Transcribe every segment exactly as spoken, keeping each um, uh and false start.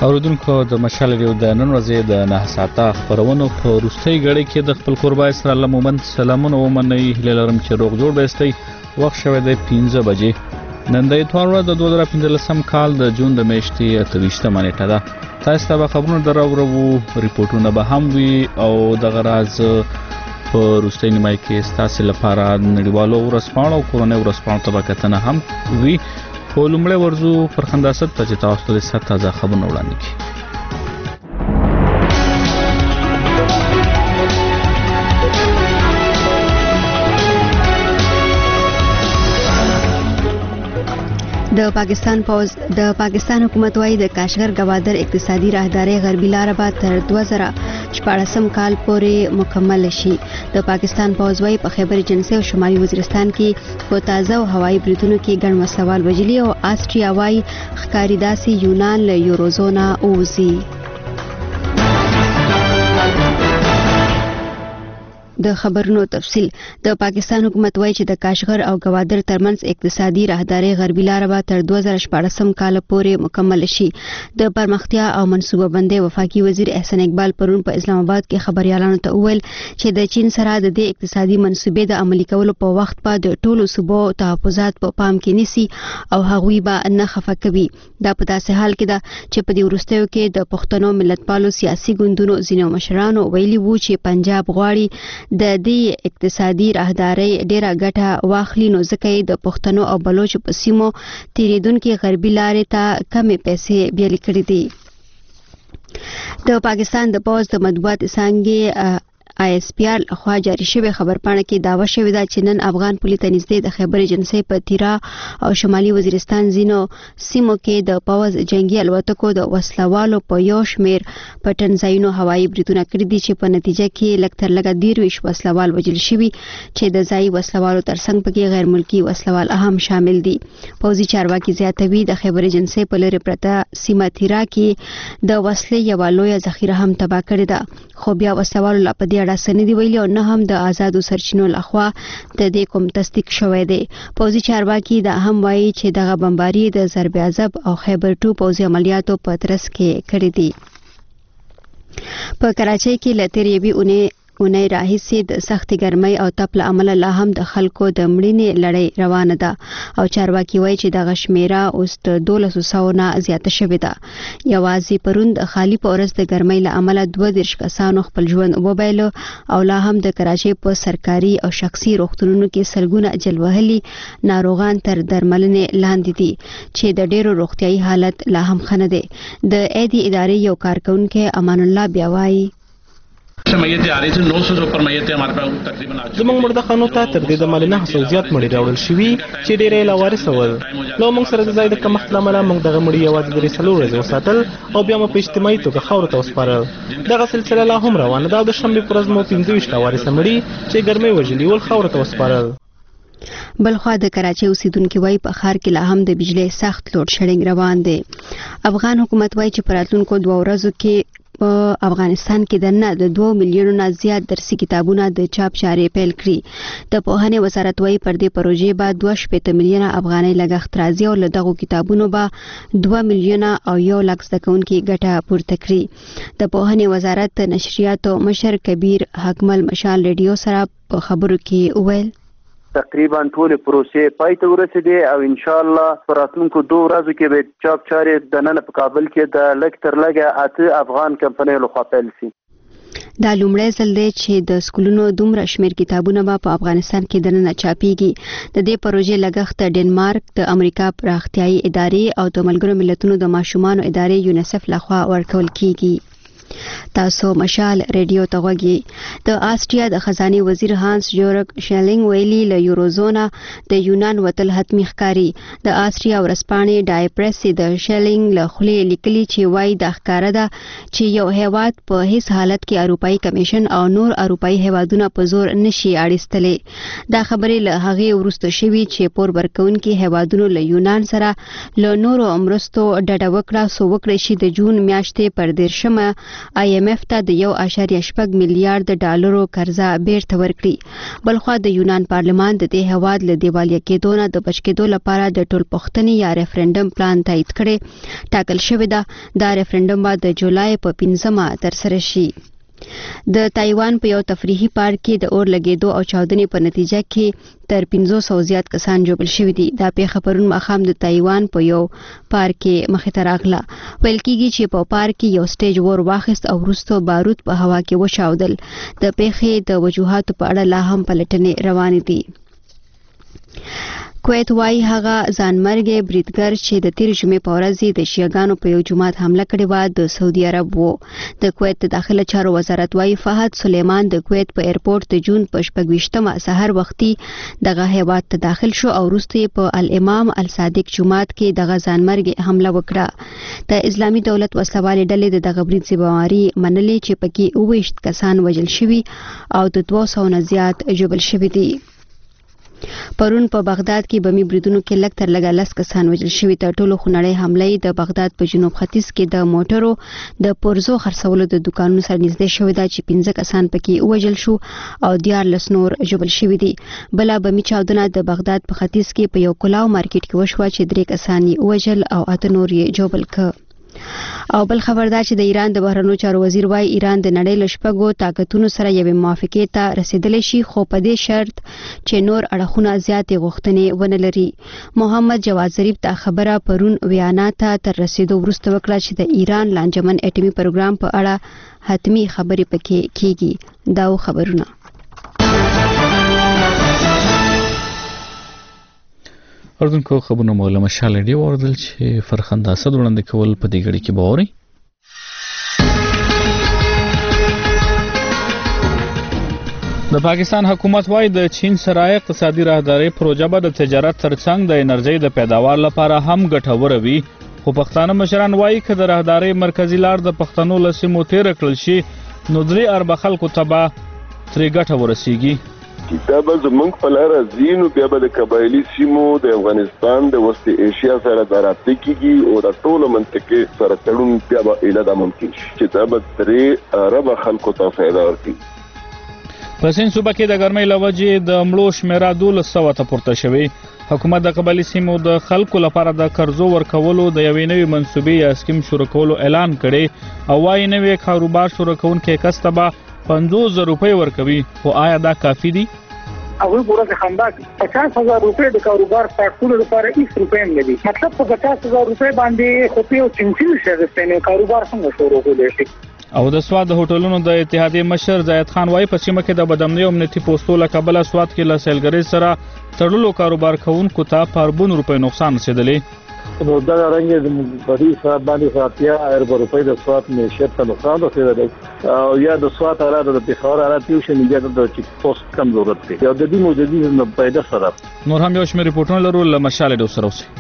اوریدونکو د مشال ریو د نن ورځې د نه ساعته خبرونو په وروستۍ غړي کې د خپل قربای سره لمومن سلامونه ومني هله لرم چې روغ جوړ بهستي وخت شوه د پنځه بجې نن د اتوار ورځ د دوه زره پنځلسم کال د جون د میاشتې اتهشتمه نیټه ده تاسو ته خبرونه دراوړو ریپورتونه به هم وي او د غراز په وروستۍ نیمه کې ستاسو لپاره نړیوالو ورسپانو او کورونې ورسپانو طبقاتنه هم وي په لومړی ورزو پر خنداست ته چې تاسو ته ست تازه خبرونه وړاندې کړي د پاکستان پوز د پاکستان حکومت وايي د کاشغر گوادر اقتصادي راهداري غربي لار به تر دوه زره شپږم کال پورې مکمل شي د پاکستان پوز وايي په خیبر جنوبي او شمالي وزیرستان کې په تازه او هوایي بریدونو کې ګڼ مسوال وجلي او آسټریا وايي ښکاری داسي یونان له یوروزونا اوزي د خبرونو تفصیل د پاکستان حکومت وايي چې د کاشغر او گوادر ترمنځ اقتصادي راهداري غربي لار به تر دوه زره شپږم کال پورې مکمل شي د پرمختیا او منصوبه بندۍ وفاقي وزیر احسان اقبال پرون په اسلام آباد کې خبريالانو ته وویل چې د چین سره د دې اقتصادي منصوبې د عملي کولو په وخت په د ټولو صوبو تحفظات په پام کې نیسي او هغوی به نه خفه کوي دا په داسې حال کې ده چې په دې وروستیو کې د پښتنو ملتپالو سیاسي ګوندونو ځینو مشرانو ویلي وو چې پنجاب غواړي د دې اقتصادي راهداري ډیره ګټه واخلي نو ځکه د پښتنو او بلوچ په سیمو تیریدونکو غربي لارې ته کمې پیسې بیل کړې دي د پاکستان د پوز د مطبوعات څنګه آی اس پی آر خوا جاری شوی خبرپاڼه کې داوا شوی دا چې نن افغان پولیس ته نږدې د خیبر جنوبي په تیرا او شمالي وزیرستان زینو سیمو کې د پوز جنگي الوتکو د وسلوالو په یو شمیر پټن ځایونو هوایي بریدونه کړی دي چې په نتیجه کې لکتر لګا دیرويش وسلوال وجل شوی چې د ځای وسلوالو ترڅنګ پکې غیر ملکی وسلوال اهم شامل دي پوزي چارواکي زیاتوي د خیبر جنوبي په لری پرته سیمه تیرا کې د وسلې یو لوی ذخیره هم تباہ کړې ده خو بیا وسلوالو لا په دې اړه سندې ویلي او نه هم د آزادو سرچینو لخوا د دې کوم تصدیق شوی دی پوزي چارواکي دا هم وایي چې دغه بمباري د ضرب عذاب او خیبر ټو پوزي عملیاتو په ترڅ کې کړې دي په کراچۍ کې لترې بي اونې اونۍ راهیسې د سخت ګرمۍ او تپ له امله لا هم د خلکو د مړینې لړۍ روانه ده او چارواکي وایي چې د غشمیره اوس د دولسو سوو نه زیاته شوې ده یوازې پرون د خالی په ورځ د ګرمۍ له امله دوه دېرش کسانو خپل ژوند وبایلو او لا هم د کراچۍ په سرکاري او شخصي روغتونونو کې سلګونه اجل وهلي ناروغان تر درملنې لاندې دي چې د ډېرو روغتیايي حالت لا هم ښه نه دی د ایدي ادارې یو کارکونکي امان الله بیا وایي میتیں آ رہی تھی نو سو سے اوپر میتیں ہمارے پاس تقریباً زموږ مرده خانو ته تر دې د مال نه سو زیات مړي راوړل شوي چې ډېرې لوارث ول نو موږ سره د ځای د کمښت لامل موږ دغه مړي یوازې د رسلو ورځې وساتل او بیا مو په اجتماعي توګه خاور ته وسپارل دغه سلسله لا هم روانه ده د شنبې پر ورځ مو پنځه ویشت لوارث مړي چې ګرمۍ وژلي ول خاور ته وسپارل بلخوا د کراچۍ اوسیدونکو وای په ښار کې لا هم د بجلی سخت لوډ شیډینګ روان دی افغان حکومت وای چې پراتلونکو دوه ورځو کې په افغانستان کې دنه د دوه میلیونو نه زیات درسي کتابونه د چاپ چارې پیل کړي د پوهنې وزارت وايي پر دې پروژې به دوه شپېته میلیونه افغانۍ لګښت راځي او له دغو کتابونو به دوه میلیونه او یو لک زده کوونکي ګټه پورته کړي د پوهنې وزارت نشریاتو مشر کبیر حکمل مشال ریډیو سره په خبرو کې وویل تقریبا ټول پروسې پای ته ورسېدې او ان شاء الله پر راتلونکو دوه ورځو کې به چاپ چارې د نن په کابل کې د لږ تر لږه اته افغان کمپنیو لخوا پیل شي دا لومړی ځل دی چې د سکولونو دومره شمیر کتابونه به په افغانستان کې دننه چاپیږي د دې پروژې لګښت د ډنمارک د امریکا پراختیايي ادارې او د ملګرو ملتونو د ماشومانو ادارې یونیسف لخوا ورکول کیږي تاسو مشال ریډیو ته غوږی د آسټریا د خزانه وزیر هانس جورګ شیلینګ ویلي له یوروزونا د یونان وتل حتمی ښکاری د آسټریا ورسپانې ډای پریس د شیلینګ له خلې لیکلي چې وای د ښکارا ده چې یو هیواد په هیڅ حالت کې اروپאי کمیشن او نور اروپאי هیوادونه په زور نشي اړیستلې دا خبرې له هغه ورسته شوی چې پور ورکونکي هیوادونو له یونان سره له نورو امرستو ډډه وکړه سو وکړي چې د جون میاشتې پر دیرشمه آی ایم ایف ته د یو اشاریه شپږ میلیارډ ډالرو قرضه بیرته ورکړي. بلخوا د یونان پارلمان د دې هواد له دیوالیه کېدو نه د بچ کېدو لپاره د ټولپوښتنې یا ریفرنډم پلان تایید کړي ټاکل شوی ده. دا ریفرنډم به د جولای په پنځمه ترسره شي. د تایوان په یو تفریحي پارک کې د اور لګېدو او چاودنې په نتیجه کې تر پنځوس سوه زیات کسان ژوبل شوي دي. دا پیښه پرون ماښام د تایوان په یو پارک کې مخې ته راغله. ویل کېږي چې په پارک کې یو سټیج ور واخیست او وروسته بارود په هوا کې وچاودل. د پیښې د وجوهاتو په اړه لا هم پلټنې روانې دي. کویت وايي هغه ځانمرګي بریدګر چې د تیر جمعې په ورځ د شیعاګانو په یو جماعت حمله کړې و د سعودي عرب وو. د کویت د داخله چارو وزارت وايي فهد سلیمان د کویت په ایرپورټ د جون په شپږ ویشتمه سحر وختي دغه هیواد ته داخل شو او وروسته په الامام الصادق جماعت کې دغه ځانمرګي حمله وکړه. د اسلامي دولت وسلوالې ډلې د دغه برید ذمہواري منلې چې پکې اوه ویشت کسان وژل شوي او د دوه سوو نه زیات ژوبل شوي دي. پرون په بغداد کې بمي بریدونو کې لږ تر لږه لس کسان وژل شوي. تر ټولو خونړۍ حمله د بغداد په جنوب ختیځ کې د موټرو د پرزو خرڅولو د دکانونو سره نږدې شوې ده چې پنځه کسان پکې وژل شو او دیارلس نور ژوبل شوي دي. بله بمي چاودنه د بغداد په ختیځ کې په یو کلاو مارکیټ کې وشوه چې درې کسان یې وژل او اته نور یې ژوبل کړ. او بل خبردار چې د ایران د بهرنیو چارو وزیر وايي ایران د نړۍ له شپږو طاقتونو سره یوې موافقې ته رسیدلی شي خو په دې شرط چې نور اړخونه زیاتې غوښتنې ونه لري. محمد جواد ظریف دا خبره پرون ویانا ته تر رسیدو وروسته وکړه چې د ایران لانجمن اټومي پروګرام په اړه حتمی خبرې پکې کیږي. دا خبرونه اردوونکو خبرونه مولا مشال دی وردل چې فرخنده اسد وړاندې کول په دې غړي کې باوري. د پاکستان حکومت وايي د چین سره اقتصادي راهداري پروژه به د تجارت ترڅنګ د انرژي د پیداوار لپاره هم ګټوره وي. خو پښتانه مشران وايي چې د راهداري مرکزی لار د پښتنو له سیمو تیر کړل شي نو درې اربه خلکو ته به ترې ګټه ورسیږي. دا به زمونږ په لاره ځي نو بیا به د قبایلي سیمو د افغانستان د وسط ایشیا سره دا رابطې کېږي او د ټولو منطقې سره تړون بیا به ایله دا ممکن شي چې دا به درې اربه خلکو ته فایده ورکړي. په سیند صوبه کې د ګرمۍ له وجې د مړو شمېره دولس سوه ته پورته شوې. حکومت د قبایلي سیمو د خلکو لپاره د قرضو ورکولو د یوې نوې منصوبې یا سکیم شروع کولو اعلان کړی او وايي نوې کاروبار شروع کوونکی کس ته به پنځوس زره روپۍ ورکوي. خو آیا دا کافي دي؟ هغوی ورځ خندا پچاس هزار روپۍ د کاروبار سټارټ کولو لپاره هیڅ روپۍ هم نه دي. مطلب په پچاس هزار روپۍ باندې خو په یو چنچي نشي اخیستی نو کاروبار څنګه شروع کولی شي؟ او د سواد د هوټلونو د اتحادیې مشر زاید خان وايي په سیمه کې د بدامنۍ او امنیتي پوستو له کبله سواد کې له سیلګرۍ سره تړلو کاروبار کوونکو ته په اربونو روپۍ نقصان رسېدلی. نو دا رنګ د بری سواد باندې ساتیا اربه روپۍ د سواد معیشت ته نقصان رسېدلی او یا د سواد اراده د پېښور اراده یو شی نه د چیک پوسټ کم ضرورت دی او د دې موجودي نه پیدا سره نور هم یو شمېر ریپورټونه لرو له مشال ډو سره اوسئ.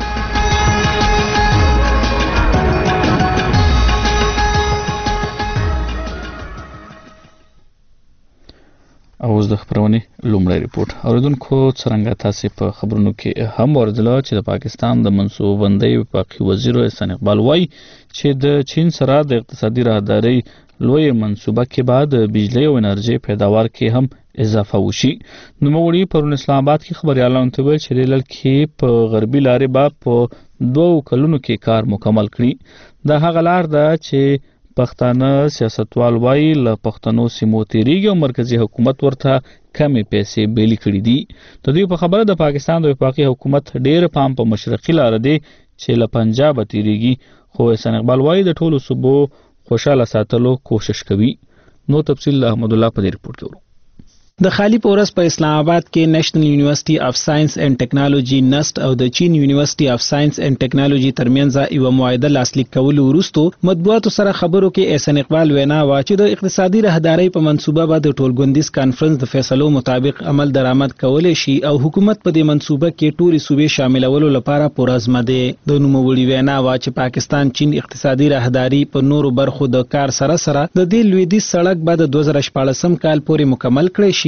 او اوس د خبرونې لومړی ریپورت. اوریدونکو څرنګه تاسې په خبرونو کې هم اوریدله چې د پاکستان د منصوبه‌بندۍ وفاقي وزیر احسان اقبال وایي چې د چین سره د اقتصادي راهدارۍ لوی منصوبه کې بعد بجلی او انرژي پیداوار کې هم اضافه وشي. نوموړي پرون اسلام آباد کې خبريالانو ته ویل چې د لړ په غربي لارې به په دوه کلونو کې کار مکمل کړي. دا هغه لار ده چې پښتانه سیاستوال وايي له پښتنو سیمو تیریږي او مرکزی حکومت ورته کمې پیسې بیلي کړي دي. د دوی په خبره د پاکستان د وفاقي حکومت ډېر پام په مشرقي لار دی چې له پنجاب تیریږي. خو احسان اقبال وايي د ټولو صوبو خوشاله ساتلو کوشش کوي. نو تفصیل احمد الله په دې رپورت کې ورو. د خالی پورس په اسلام آباد کې نېشنل یونیورسيټي اف ساينس اینڈ ټیکنالوژي نست او د چین یونیورسيټي اف ساينس اینڈ ټیکنالوژي ترمنځ یو معاهده لاسلیک کول وروسته مطبوعاتو سره خبرو کې احسان اقبال وینا وا چې د اقتصادي راهداري په منصوبه باندې ټولګوندیز کانفرنس د فیصلو مطابق عمل درآمد کول شي او حکومت په دې منصوبه کې ټولې صوبې شاملولو لپاره پرازمه ده. د نوموړي وینا وا چې پاکستان چین اقتصادي راهداري په نورو برخو د کار سره سره د دې لویدیځ سړک بعد دوه زره شپاړسم کال پورې مکمل کړي شي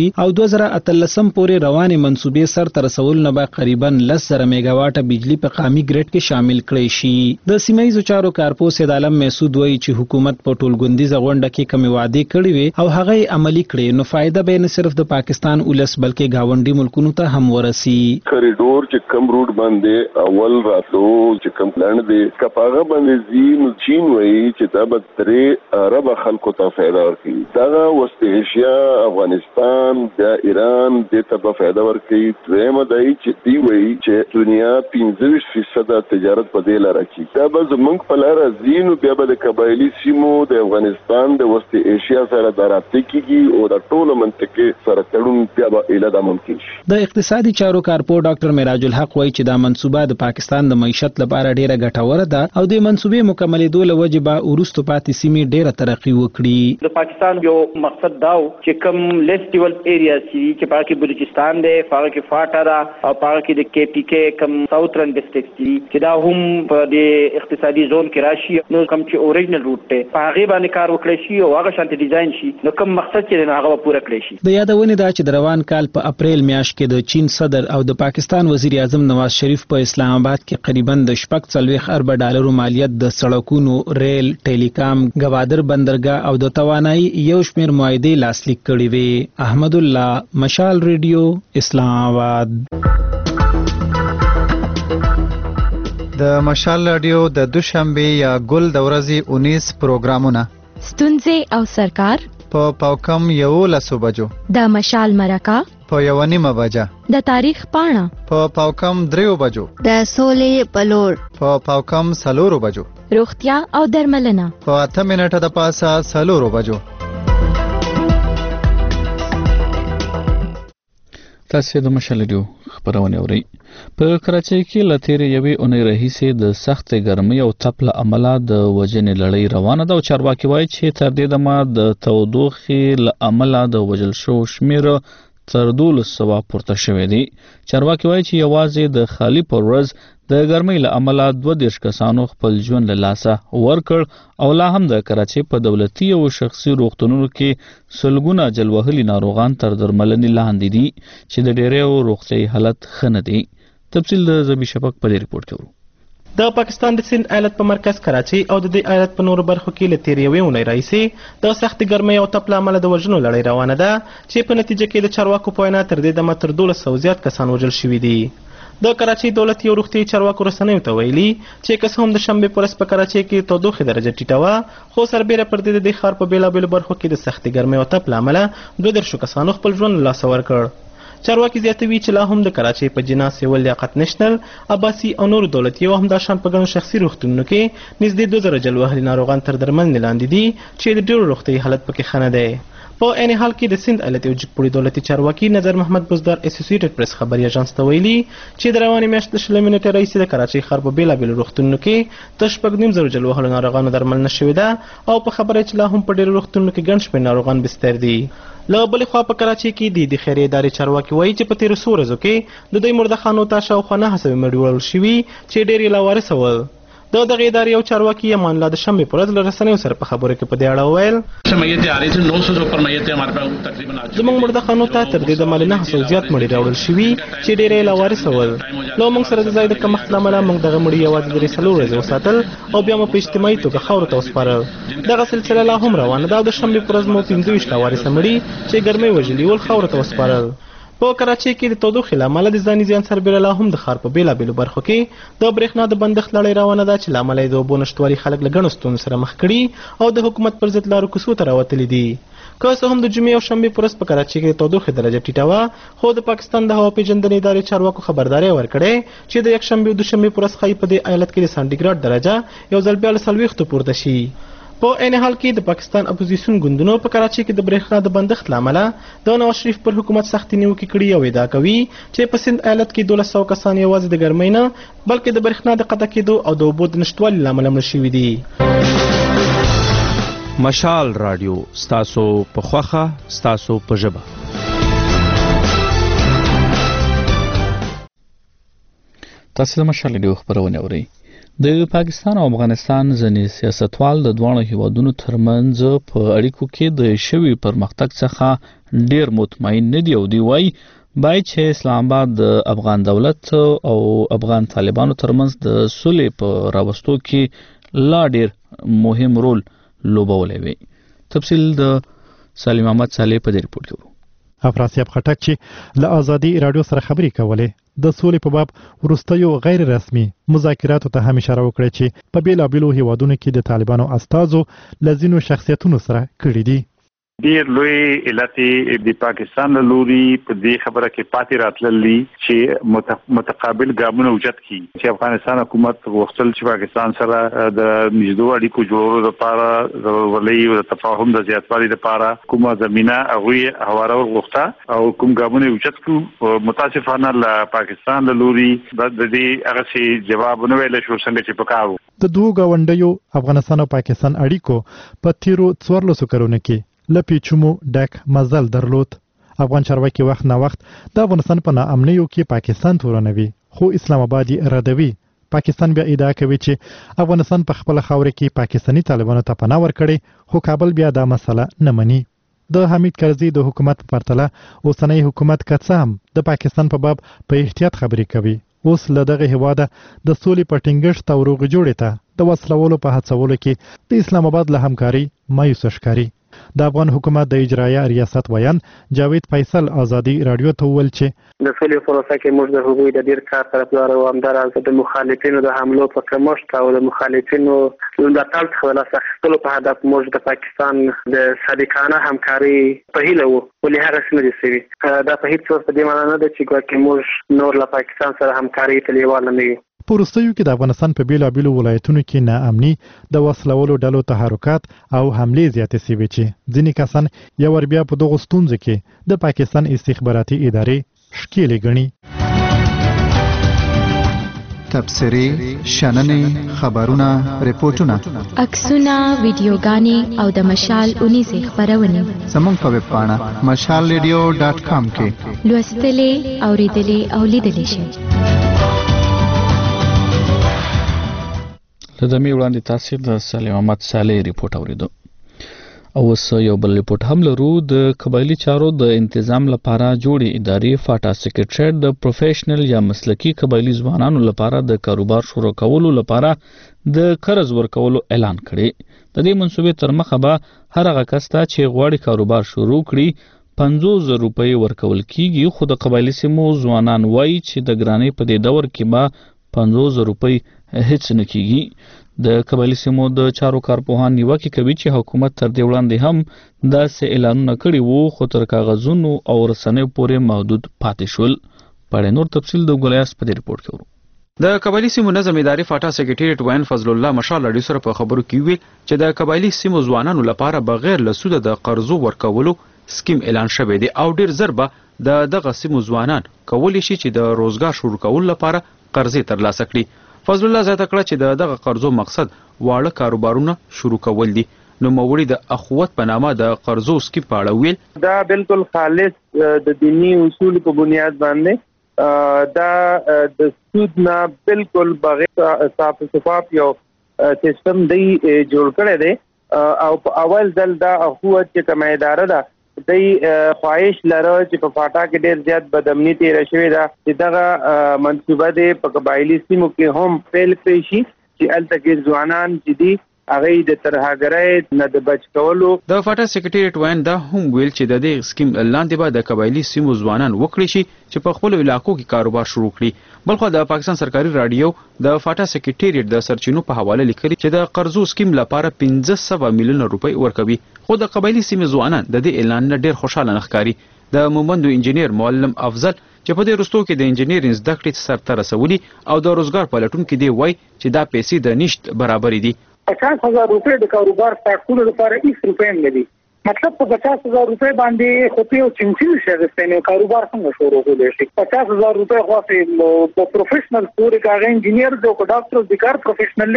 شي او دوه زره اتلسم پورې روانې منصوبې سر ته رسول نه به قریبا لس زره میگا واټه بجلی په قامي ګریډ کې شامل کړي شي. د سیمه ییزو چارو کارپو سید عالم محسود وایي چې حکومت په ټولګوندیزه غونډه کې کومې وعدې کړې وي او هغه یې عملي کړې، نو فائدہ به نه صرف د پاکستان ولس بلکې گاونډي ملکونو ته هم ورسي. کوریډور چې کم روټ باندې اول راتلو چې کم پلان دی کپاغه باندې زین چین وایي چې دا به ترې عرب خلکو ته فائدہ ورکړي. دا وسط ایشیا، افغانستان، د ایران دې ته به فائدہ ورکړي. دویمه دا چې دی وایي چې دنیا پنځه ویشت فیصد تجارت په دې لاره کې دا به زمونږ په لاره ځینو بیا به د قبایلي سیمو د افغانستان د وسط ایشیا سره د رابطې کېږي او د ټولو منطقې سره تړون بیا به ایله دا ممکن شي. د اقتصادي چارو کارپو ډاکټر معراج الحق وایي چې دا منصوبه د پاکستان د معیشت لپاره ډیره ګټوره ده او د منصوبې مکملېدو له وجې به وروستو پاتې سیمې ډیره ترقي وکړي. د پاکستان یو مقصد دا و چې کوم لیس ډیولپ ایریاز چې پاکي بلوچستان دی، پاکي کې فاټا ده او پاکي د کې پی کې کوم ساوثرن ډسټرکټ دي چې دا هم په د اقتصادي زون کې راشي، نو کوم چې اوریجنل روټ ته په هغه باندې کار وکړي شي او هغه شانتي ډیزاین شي، نو کوم مقصد چې هغه پوره کړی شي. د یادونې دا چې د روان کال په اپریل میاشت کې د چین صدر او د پاکستان وزیر اعظم نواز شریف په اسلام آباد کې قریبا د شپږ څلوېښت ارب ډالرو مالیت د سړکونو، ریل، ټیلیکام، گوادر بندرګاه او د توانایي یو شمېر معاهدې لاسلیک کړي وي. احمد الله، مشال ریډیو، اسلام آباد. د مشال رادیو د دوشنبه یا ګل د ورځې اونیس پروګرامونه ستونزې او سرکار په پاوکم یو لسو بجو، د مشال مرکه په یو نیمه بجه، د تاریخ پاڼه په پاوکم دریو بجو، د سولې پلور په پاوکم سلورو بجو، روغتیا او درملنه په اته منټه د پاسه سلورو بجو. تاسو د مشال رادیو خبرونه اورئ. په کراچۍ کې لتیرې یوې اونۍ راهیسې د سخت ګرمۍ او تپ له امله د وژنې لړۍ روانه ده او چارواکي وایي چې تر دې دمه د تودوخې له امله د وژل شوو شمېر تر دولس سوه پورته شوی دی. چارواکي وایي چې یوازې د خالي پر ورځ د ګرمۍ له امله دوه دېرش کسانو خپل ژوند له لاسه ورکړ او لا هم د کراچۍ په دولتي او شخصي روغتونونو کې سلګونه جلوهلي ناروغان تر درملنې لاندې دي چې د ډېرو روغتیايي حالت ښه نه دی. تفصیل د زبی شفق په دې ریپورت کې ورو. د پاکستان د سند ایالت په مرکز کراچۍ او د دې ایالت په نورو برخو کې له تېرې یوې اونۍ راهیسې د سختې ګرمۍ او تپ له امله د وژنو لړۍ روانه ده چې په نتیجه کې د چارواکو په وینا تر دې دمه تر دولس سوه زیات کسان وژل شوي دي. د کراچۍ دولتي او روغتیايي چارواکو رسنیو ته ویلي چې که څه هم د شنبې په ورځ په کراچۍ کې تودوخې درجه ټیټه وه، خو سربیره پر دې د دې ښار په بېلابېلو برخو کې د سختې ګرمۍ او تپ له امله دوه دېرشو کسانو خپل ژوند له لاسه ورکړ. چارواکي زیاتوي چې لا هم د کراچۍ په جنا، سیول، لیاقت نشنل، عباسي او نورو دولتي او همداشان په ګڼو شخصي روغتونونو کې نږدې دوه زره جلوهلي ناروغان تر درملنې لاندې دي چې د ډېرو روغتیايي حالت پکې ښه نه دی. په عین حال کې د سند ایالت یو جګپوړي دولتي چارواکي نظر محمد بزدار اسوسییټډ پریس خبري اژانس ته ویلي چې د روانې میاشتې د شلمې نېټې راهیسې د کراچۍ ښار په بېلابېلو روغتونونو کې د شپږ نیم زرو جلوهلو ناروغانو درملنه شوې ده او په خبره چې لا هم په ډېرو روغتونونو کې ګڼ شمېر ناروغان بستر دي. له بلې خوا په کراچۍ کې د د خیریه ادارې چارواکي وایي چې په تېرو څو ورځو کې د دوی مرده خانو ته شاوخوا نهه سوه مړي وړل شوي چې ډېر یې لاوارثه ول. د دغه ادارې یو چارواکي امان الله د شنبې په ورځ له رسنیو سره په خبرو کې په دې اړه وویل زموږ مرده خانو ته تر دې دمه له نهه سوه زیات مړي راوړل شوي چې ډېر یې لاوارثه ول. له موږ سره د ځای د کمښت له امله موږ دغه مړي یوازې درې څلور ورځې وساتل او بیا مو په اجتماعي توګه خاورو ته وسپارل. دغه سلسله لا هم روانه ده او د شنبې په ورځ مو پنځه ویشت لاوارثه مړي چې ګرمۍ وژلي ول خاورو ته وسپارل. په کراچۍ کې د تودوخې له امله د ځاني زیان سربیره لا هم د ښار په بېلابېلو برخو کې د برېښنا د بندښت لړۍ روانه ده چې له امله یې د اوبو نشتوالي خلک له ګڼو ستونزو سره مخ کړي او د حکومت پر ضد لارو کوڅو ته راوتلي دي. که څه هم د جمعې او شنبې په ورځ په کراچۍ کې د تودوخې درجه ټیټه وه، خو د پاکستان د هوا پیژندنې ادارې چارواکو خبرداری ورکړی چې د یکشنبې او دوشنبې په ورځ ښایي په دې ایالت کې د سانټیګراډ درجه یو ځل بیا له څلوېښتو پورته شي. په عین حال کې د پاکستان اپوزیسیون ګوندونو په کراچۍ کې د برېښنا د بندښت له امله د نواز شریف پر حکومت سختې نیوکې کړي او ادعا کوي چې په سند ایالت کې دولس سوه کسان یوازې د ګرمۍ نه بلکې د برېښنا د قطع کېدو او د اوبو د نشتوالي له امله مړه شوي دي. مشال رادیو ستاسو په خوښه، ستاسو په ژبه. تاسو د مشال رادیو خبرونه اورئ. د پاکستان او افغانستان ځینې سیاستوال د دواړو هیوادونو ترمنځ په اړیکو کې د شوي پرمختګ څخه ډیر مطمئن نه دی او دی وای باید چې اسلام آباد د افغان دولت او افغان طالبانو ترمنځ د صلح په راوستو کې لا ډیر مهم رول لوبولی وي. تفصیل د سلیم احمد صالح په دې ریپورت کې ورو. افراسیاب خټک چې له آزادي رادیو سره خبرې کولې د سولې په باب وروستیو غیر رسمي مذاکراتو ته هم اشاره وکړه چې په بیلابیلو هیوادونو کې د طالبانو استازو له ځینو شخصیتونو سره کړي دي. ډیر لوی علت د پاکستان له لوري په دې خبره کې پاتې راتللی چې متقابل ګامونه اوچت کړي چې افغانستان حکومت غوښتل چې پاکستان سره د نږدې اړیکو جوړولو لپاره د ورولۍ او د تفاهم د زیاتوالي لپاره کومه زمينه هغه هوارول غوښته او کوم ګامونه اوچت کړو. متاسفانه له پاکستان له لوري د دې هغه سي جواب نه ویل شو څنګه چې پکاو. د دوه گاونډیو افغانستان او پاکستان اړیکو په تیرو څوارلسو کلونو کې لپیچمو ډک مزل درلود. افغان چارواکي وخت نه وخت د افغانستان په ناامنیو کې پاکستان تورنوي خو اسلام آباد ردوي. پاکستان بیا ادعا کوي چې افغانستان په خپل خاور کې پاکستاني طالبانو ته پناه ورکړي خو کابل بیا دا مسله نه مني. د حمید کرزي د حکومت په پرتله اوسنۍ حکومت که هم د پاکستان په باب په احتیاط خبرې کوي. اوس له دغه هواده د سولې په ټینګښت او روغ جوړې ته د وسلولو په هڅولو کې د اسلام آباد له همکاري مایوس ښکاري. د افغان حکومت د اجرایه ریاست ویان جاوید فیصل آزادي رادیو ته وویل چې د سولې پروسه کې موږ د هغوی د ډیر کار طرفدار او همدارنګه د مخالفینو د حملو په کمښت او د مخالفینو د تل خلاص اخیستلو په هدف موږ د پاکستان د صادقانه همکاري په هیله وو ولې هغه څه نه دي شوي. دا په هیڅ وجه په دې معنی نه ده چې ګواکې موږ نور له پاکستان سره همکاري ته لیواله نه یو. په وروستیو کې د افغانستان په بیلابیلو ولایتونو کې ناامني د وسلولو ډلو تحرکات او حملې زیاتې شوي چې ځینې کسان یو ور بیا په دغو ستونزو کې د پاکستان استخباراتي ادارې ښکېلې ګڼي. تبصرې، شننې، خبرونه، ریپورتونه، عکسونه، ویډیوګانې او د مشال اونیزې خپرونې زموږ په ویب پاڼه مشال ریډیو ډاټ کام کې لوستلې، اوریدلې او لیدلې شئ. د دمې وړاندې تاسو د سلیم احمد صالح ریپورت اوریدو. او اوس یو بل ریپورت هم لرو. د قبایلی چارو د تنظیم لپاره جوړې ادارې فاټا سیکریټریټ د پروفیشنل یا مسلکی قبایلی ځوانانو لپاره د کاروبار شروع کولو لپاره د قرض ورکولو اعلان کړی. د دې منصوبې تر مخه به هر هغه کس ته چې غواړي کاروبار شروع کړي پنځوس زره روپۍ ورکول کیږي. خو د قبایلی سیمو ځوانان وایي چې د ګرانۍ په دې دور کې به پنځوس زره روپۍ هیڅ نه کیږي. د قبایلی سیمو د چارو کارپوهان نیوکه کوي چې حکومت تر دې وړاندې هم داسې اعلانونه کړي وو خو تر کاغذونو او رسنیو پورې محدود پاتې شول. په نور تفصیل د ګولیاس په ریپورت کې ورو. د قبایلی سیمو نظم ادارې فاټا سیکریټریټ وین فضل الله مشال اړیو سره په خبرو کې ویل چې د قبایلی سیمو ځوانانو لپاره بغیر له سود د قرضو ورکولو سکیم اعلان شوی دی او ډیر زر به د دغه سیمو ځوانان کولی شي چې د روزګار شروع کولو لپاره قرضې ترلاسه کړي. فضل الله زیاته کړه چې د دغه قرضو مقصد واړه کاروبارونه شروع کول دي. نو موري د اخوت په نامه د قرضو سکیم په اړه ویل دا بالکل خالص د دینی اصول په بنیاد باندې دا د سود نه بالکل بغیر صاف شفاف یو سیستم دی جوړ کړی دی او په اول ځل دا اخوت چې کومه اداره ده د خواهش لره چې په فاټا کې ډیر زیات بدامني تیر شوې ده چې دغه منصوبه ده په قبایلی سیمو کې هم فعال کړي شي چې الته کې ځوانان چې دي هغه د ترهګرۍ نه د بچ کولو. د فاټا سیکریټریټ وین دا هم ویل چې د دې سکیم لاندې به د قبایلی سیمو ځوانان وکړي شي چې په خپل علاقو کې کاروبار شروع کړي. بلخو د پاکستان سرکاري رادیو د فاټا سیکریټریټ د سرچینو په حواله لیکلي چې د قرضو سکیم لپاره پنځه سوه میلیونه روپۍ ورکوي. خو د قبایلی سیمو ځوانان د دې اعلان نه ډیر خوشاله نښکاري. د مومندو انجینیر معلم افضل چې په دې رستو کې د انجینیرینګ زده کړې سرته رسولي او د روزګار پلټون کې دی وای چې دا پیسې د نشټ برابرې دي. پچاس هزار روپۍ د کاروبار سٹارټ کولو لپاره هیڅ روپۍ نه دي. مطلب په پچاس هزار روپۍ باندې خو په چنچل شي نو کاروبار څنګه شروع کولی شي. پچاس هزار روپۍ خو په پروفیشنل پورې کاغه انجینیر د ډاکټر د کار پروفیشنل له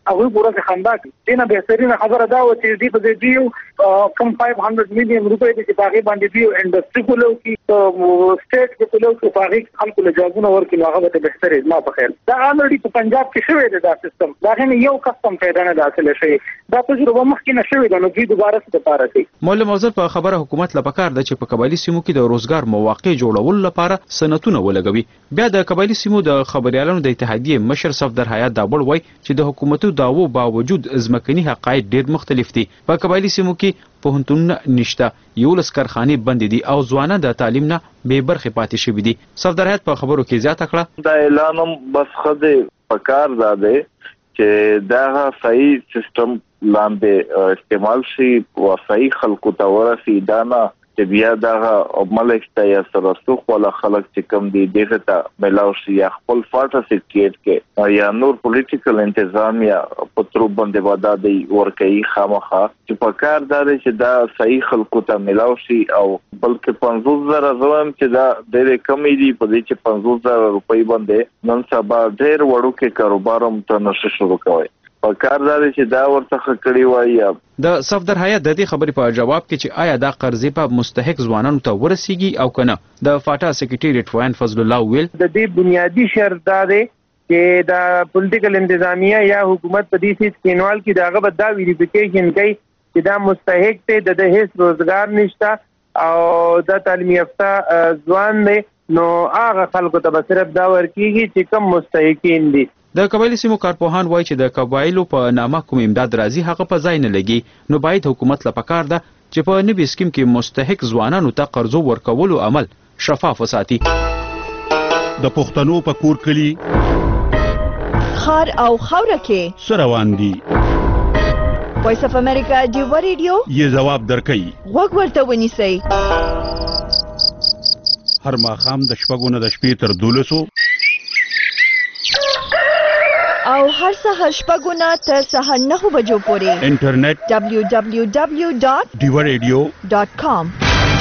هغه ورته خندا دینه بهترینه خبره دا و چې دې په دې دیو کم پنځه سوه میلیون روپۍ د باغې باندې دیو انډستری کولو کې سټیټ کې کولو کې باغې خلکو له جوابونه ورکړي هغه به بهتري ما په خیر دا الریډي په پنجاب کې شوی دی دا سیستم دا نه یو کسټم پیدا نه داخله شي دا تجربه مخکې نه شوی دا نو دوی دوباره څه لپاره کوي. مولا موظف په خبره حکومت لپاره د چې په قبایلی سیمو کې د روزګار مواقع جوړول لپاره سنتونه ولګوي. بیا د قبایلی سیمو د خبريالانو د اتحادیې مشر صفدر حیات دابړ وای چې د حکومتو داوو باوجود ځمکني حقایق ډېر مختلف دي. په قبایلی سیمو کې پوهنتونونه نشته، یو لس کارخانې بند دي او ځوانان د تعلیم نه بې برخې پاتې شوي دي. صفدر حیات په خبرو کې زیاته کړه دا اعلان هم بس خدای پکار زده چې دا صحیح سیستم لاندې استعمال شي او صحیح خلکو ته ورسي دا نه چې بیا دا ملک ته یا سره سوخ ولا خلک چې کم دي دغه ته ملاو شي یا خپل فاټه سکیټ کې یا نور پولیټیکل انتظامیه په تر باندې ودا دی ورکې خامخا چې په کار دار چې دا صحیح خلکو ته ملاو شي او بلکې پنځوس زره زوم چې دا ډېر کم دي په دې چې پنځوس زره روپۍ باندې نن سبا ډېر وړو کې کاروبار هم ته نشي شروع کوي. په کار دار چې دا ورته کړی وای. د صفدر حیات د دې خبرې په جواب کې چې آیا دا قرضې په مستحق ځوانانو ته ورسیږي او کنه د فاټا سکریټریټ وان فضل الله ویل د دې بنیادی شرط دا دی چې دا پولیټیکل انتظامیه یا حکومت په دې سیس کینوال کې داغه بد دا ویریفیکیشن کوي چې دا مستحق ته د هیڅ روزګار نشته او دا تعلیم یافته ځوان دی نو هغه خلکو ته صرف دا ورکیږي چې کم مستحقین دي. د قبایلی سیمو کارپوهان وایي چې د قبایلو په نامه کوم امداد راځي هغه په ځای نه لګي نو باید حکومت لپاره کار ده چې په نوي سکیم کې مستحق ځوانانو ته قرضو ورکولو عمل شفاف وساتي. د پښتنو په کور کلی خار او خوره کې سروان دي. وایس اف امریکا دیو ریډیو یې جواب درکړي وګ ورته ونیسئ هر ماښام د شپږو نه د شپې تر دولسو او هر سهار شپږو نه تر سهار نهو بجو پورې انټرنیټ دبلیو دبلیو دبلیو ډاټ دیو ریډیو ډاټ کام.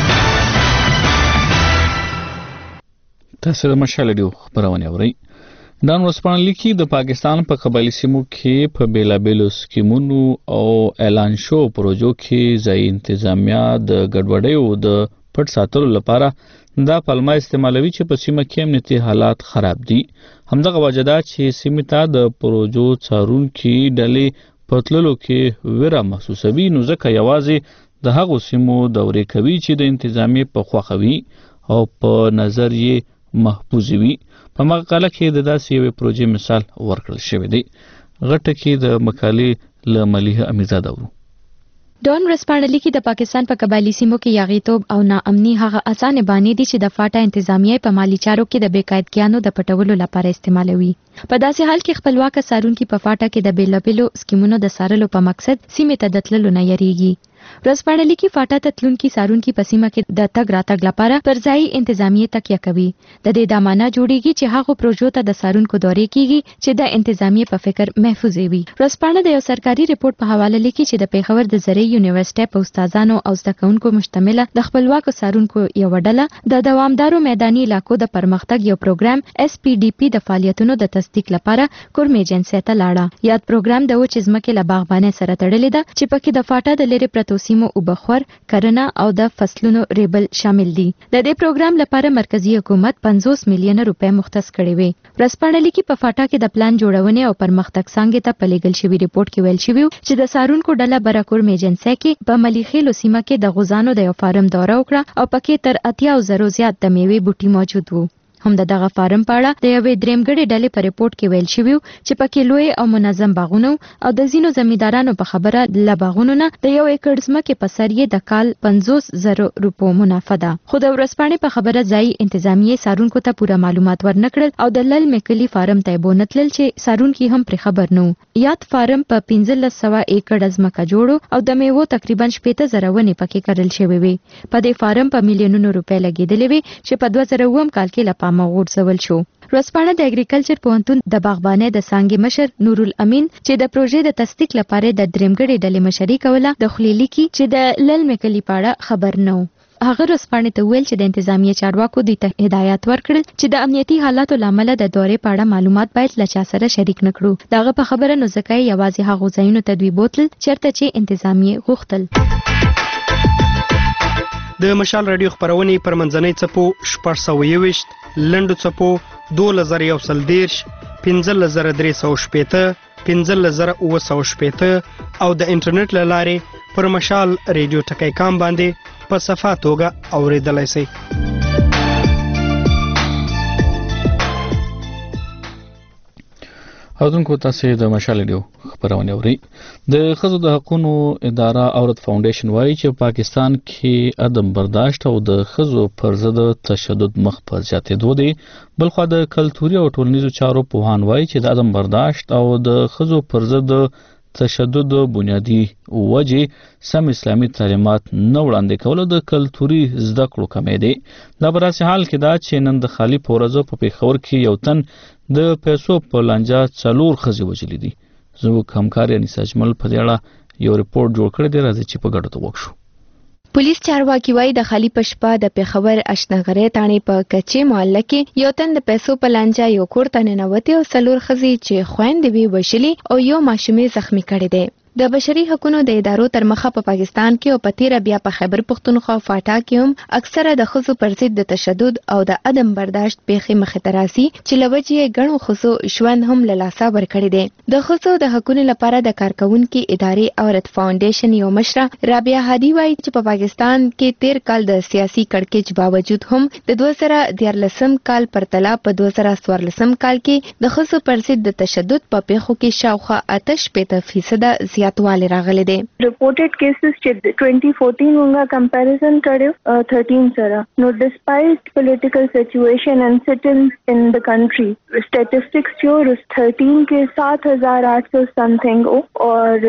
تاسو د مشال ډیو خبرونه اورئ. دان ورسپان لیکي د پاکستان په قبایلی سیمو کې په بیلابیلو سکیمونو او اعلان شو پروژو کې ځای انتظامیه د ګډوډیو د پټ ساتلو لپاره دا پلمه استعمالوي چې په سیمه کې امنیتي حالات خراب دي. همدغه وجدا چې سیمه ته د پروژو څارونکو ډلې پتللو کې ویره محسوسوي نو ځکه یوازې د هغو سیمو دورې کوي چې د انتظامی په خوخوي او په نظر یې محفوظ وي. په مقاله کې د داسې یوې پروژې مثال ورکړل شوی دی. غټه کې د مقالې له ملیحه امیرزاده ورو. ډون ورسپانلی کې د پاکستان په قبایلی سیمو کې یاغیتوب او ناامني هغه اسانه باندې دي چې د فاټا انتظامیه په مالی چارو کې د بیقاعدګیانو د پټولو لپاره استعمالوي. په داسې حال کې خپلواک سارونکي په فاټا کې د بیلابیلو سکیمونو د سارلو په مقصد سیمه ته د تللو نه یریږي. ورسپانلی کې فاټا ته تلونکي سارونکي په سیمه کې د تګ راتګ لپاره پر ځای انتظامیه تکیه کوي. د دې د معنا جوړیږي چې هغه پروژو ته د سارونکو دورې کیږي چې د انتظامیه په فکر محفوظ وي. ورسپانله د یو سرکاري ریپورت په حواله لیکي چې د پیښور د زری یونیورسيټي په استادانو او زده کوونکو مشتمله د خپلواکو سارونکو یو ډله د دوامدارو میداني علاقو د پرمختګ یو پروګرام اس پی ډی پی د فعالیتونو د تصدیق لپاره کورم ایجنسی ته لاړه. یاد پروګرام د وچ ځمکې له باغبانۍ سره تړلې ده چې پکې د فاټا د لری پرتو سیمو او بخور کرنه او د فصلونو ریبل شامل دي. د دې پروګرام لپاره مرکزی حکومت پنځوس میلیونه روپۍ مختص کړي وي. ورسپانلی کې په فاټا کې د پلان جوړونې او پرمختګ څنګه ته پلیګل شوی ریپورت کې ویل شوی چې د سارونکو ډله برکور میجنسي کې په ملیخیلو سیمه کې د غوزانو د یو فارم دوره وکړه او پکې تر اتیا زرو زیات د میوې بوټي موجود وو. هم د دغه فارم په اړه د یوې درېمګړې ډلې په ریپورت کې ویل شوی چې پکې لوی او منظم باغونه او د زینو زمیندارانو په خبره ل باغونو نه د یو ایکړ ځمکې په سر یې د کال پنځوس زره روپو منافع ده. خو د ورسپانې په خبره ځای انتظامیه سارونکو ته پوره معلومات ورنکړل او د لل مکلی فارم ته بونتلل چې سارونکي هم پر خبر نو. یاد فارم په پنځه سوه ایکړ ځمکه جوړو او د میوو تقریبا شپږ زره ونې پکې کرل شوی وي. په دې فارم په میلیونونو روپۍ لګیدلې وي چې په دوه زره اووم کال کې لپاره مغورځول شو. ورسپانه د اګریکلچر پوهنتون د باغبانۍ د څانګې مشر نور الامین چې د پروژې د تصدیق لپاره د درېمګړې ډلې مشري کوله د خلیلی کې چې د لل مکلی پاړه خبر نه و. هغه رسپانې ته ویل چې د انتظامیه چارواکو د ته هدایت ورکړل چې د امنیتي حالاتو لامل د دورې په اړه معلومات باید له چا سره شریک نکړو. دغه په خبره نو ځکه یوازې هغه ځایونو ته دوی بوتل چیرته چې انتظامیه غوښتل. د مشال رادیو خبرونه پر منځنۍ څپو شپږ سوه یوویشت، لنډو څپو دولس زره یو سل دېرش، پنځلس زره درې سوه شپېته، پنځلس زره اووه سوه شپېته او د انټرنیټ له لارې پر مشال ریډیو ټکی کام باندې په صفه توګه اوریدلای شئ. اوردونکو تاسو د مشال ریډیو خبرونه اورئ. د ښځو د حقوقو اداره عورت فاونډیشن وایي چې پاکستان کې عدم برداشت او د ښځو پر ضد تشدد مخ په زیاتېدو دی. بلخو د کلتوري او ټولنیزو چارو پوهان وایي چې د عدم برداشت او د ښځو پر ضد تشدد بنیادی وجې سم اسلامي تعلیمات نه وړاندې کول د کلتوري زده کړو کمې دي. دا په داسې حال کې دا چې نن د خالی پورزو په پیښور کې یو تن د پیسو په لانجه څلور ښځې وژلې دي. زموږ همکار انیس اجمل په دې اړه یو ریپورت جوړ کړی دی، راځي چې په ګډه ته وکړو. پولیس چارواکي وایي د خالی پشپا د پیښور اشنغرې تانې په کچې محله کې یو تن د پیسو په لانجه یو کور ته ننوتې او څلور ښځې چې خویندې وې وژلې او یو ماشومې زخمی کړې دی. د بشري حقوقو د ادارو تر مخه په پاکستان کې او په تیره بیا په خیبر پختونخوا او فاټا کې هم اکثره د ښځو پر ضد د تشدد او د عدم برداشت پیښې مخې ته راځي چې له وجې یې ګڼو ښځو ژوند هم له لاسه ورکړی دی. د ښځو د حقوقو لپاره د کارکوونکي ادارې عورت فاونډیشن یو مشره رابعه هادي وایي چې په پاکستان کې تیر کال د سیاسي کړکېچ باوجود هم د دوه زره دیارلسم کال پرتله په دوه زره څوارلسم کال کې د ښځو پر ضد د تشدد په پیښو کې شاوخوا اته شپېته فیصده زیاتوالی راغلی دی. reported cases چې twenty fourteen ونګه comparison کړو thirteen سره. No, despite political situation and sit-ins in the country, statistics show thirteen کې सात हज़ार आठ सौ something और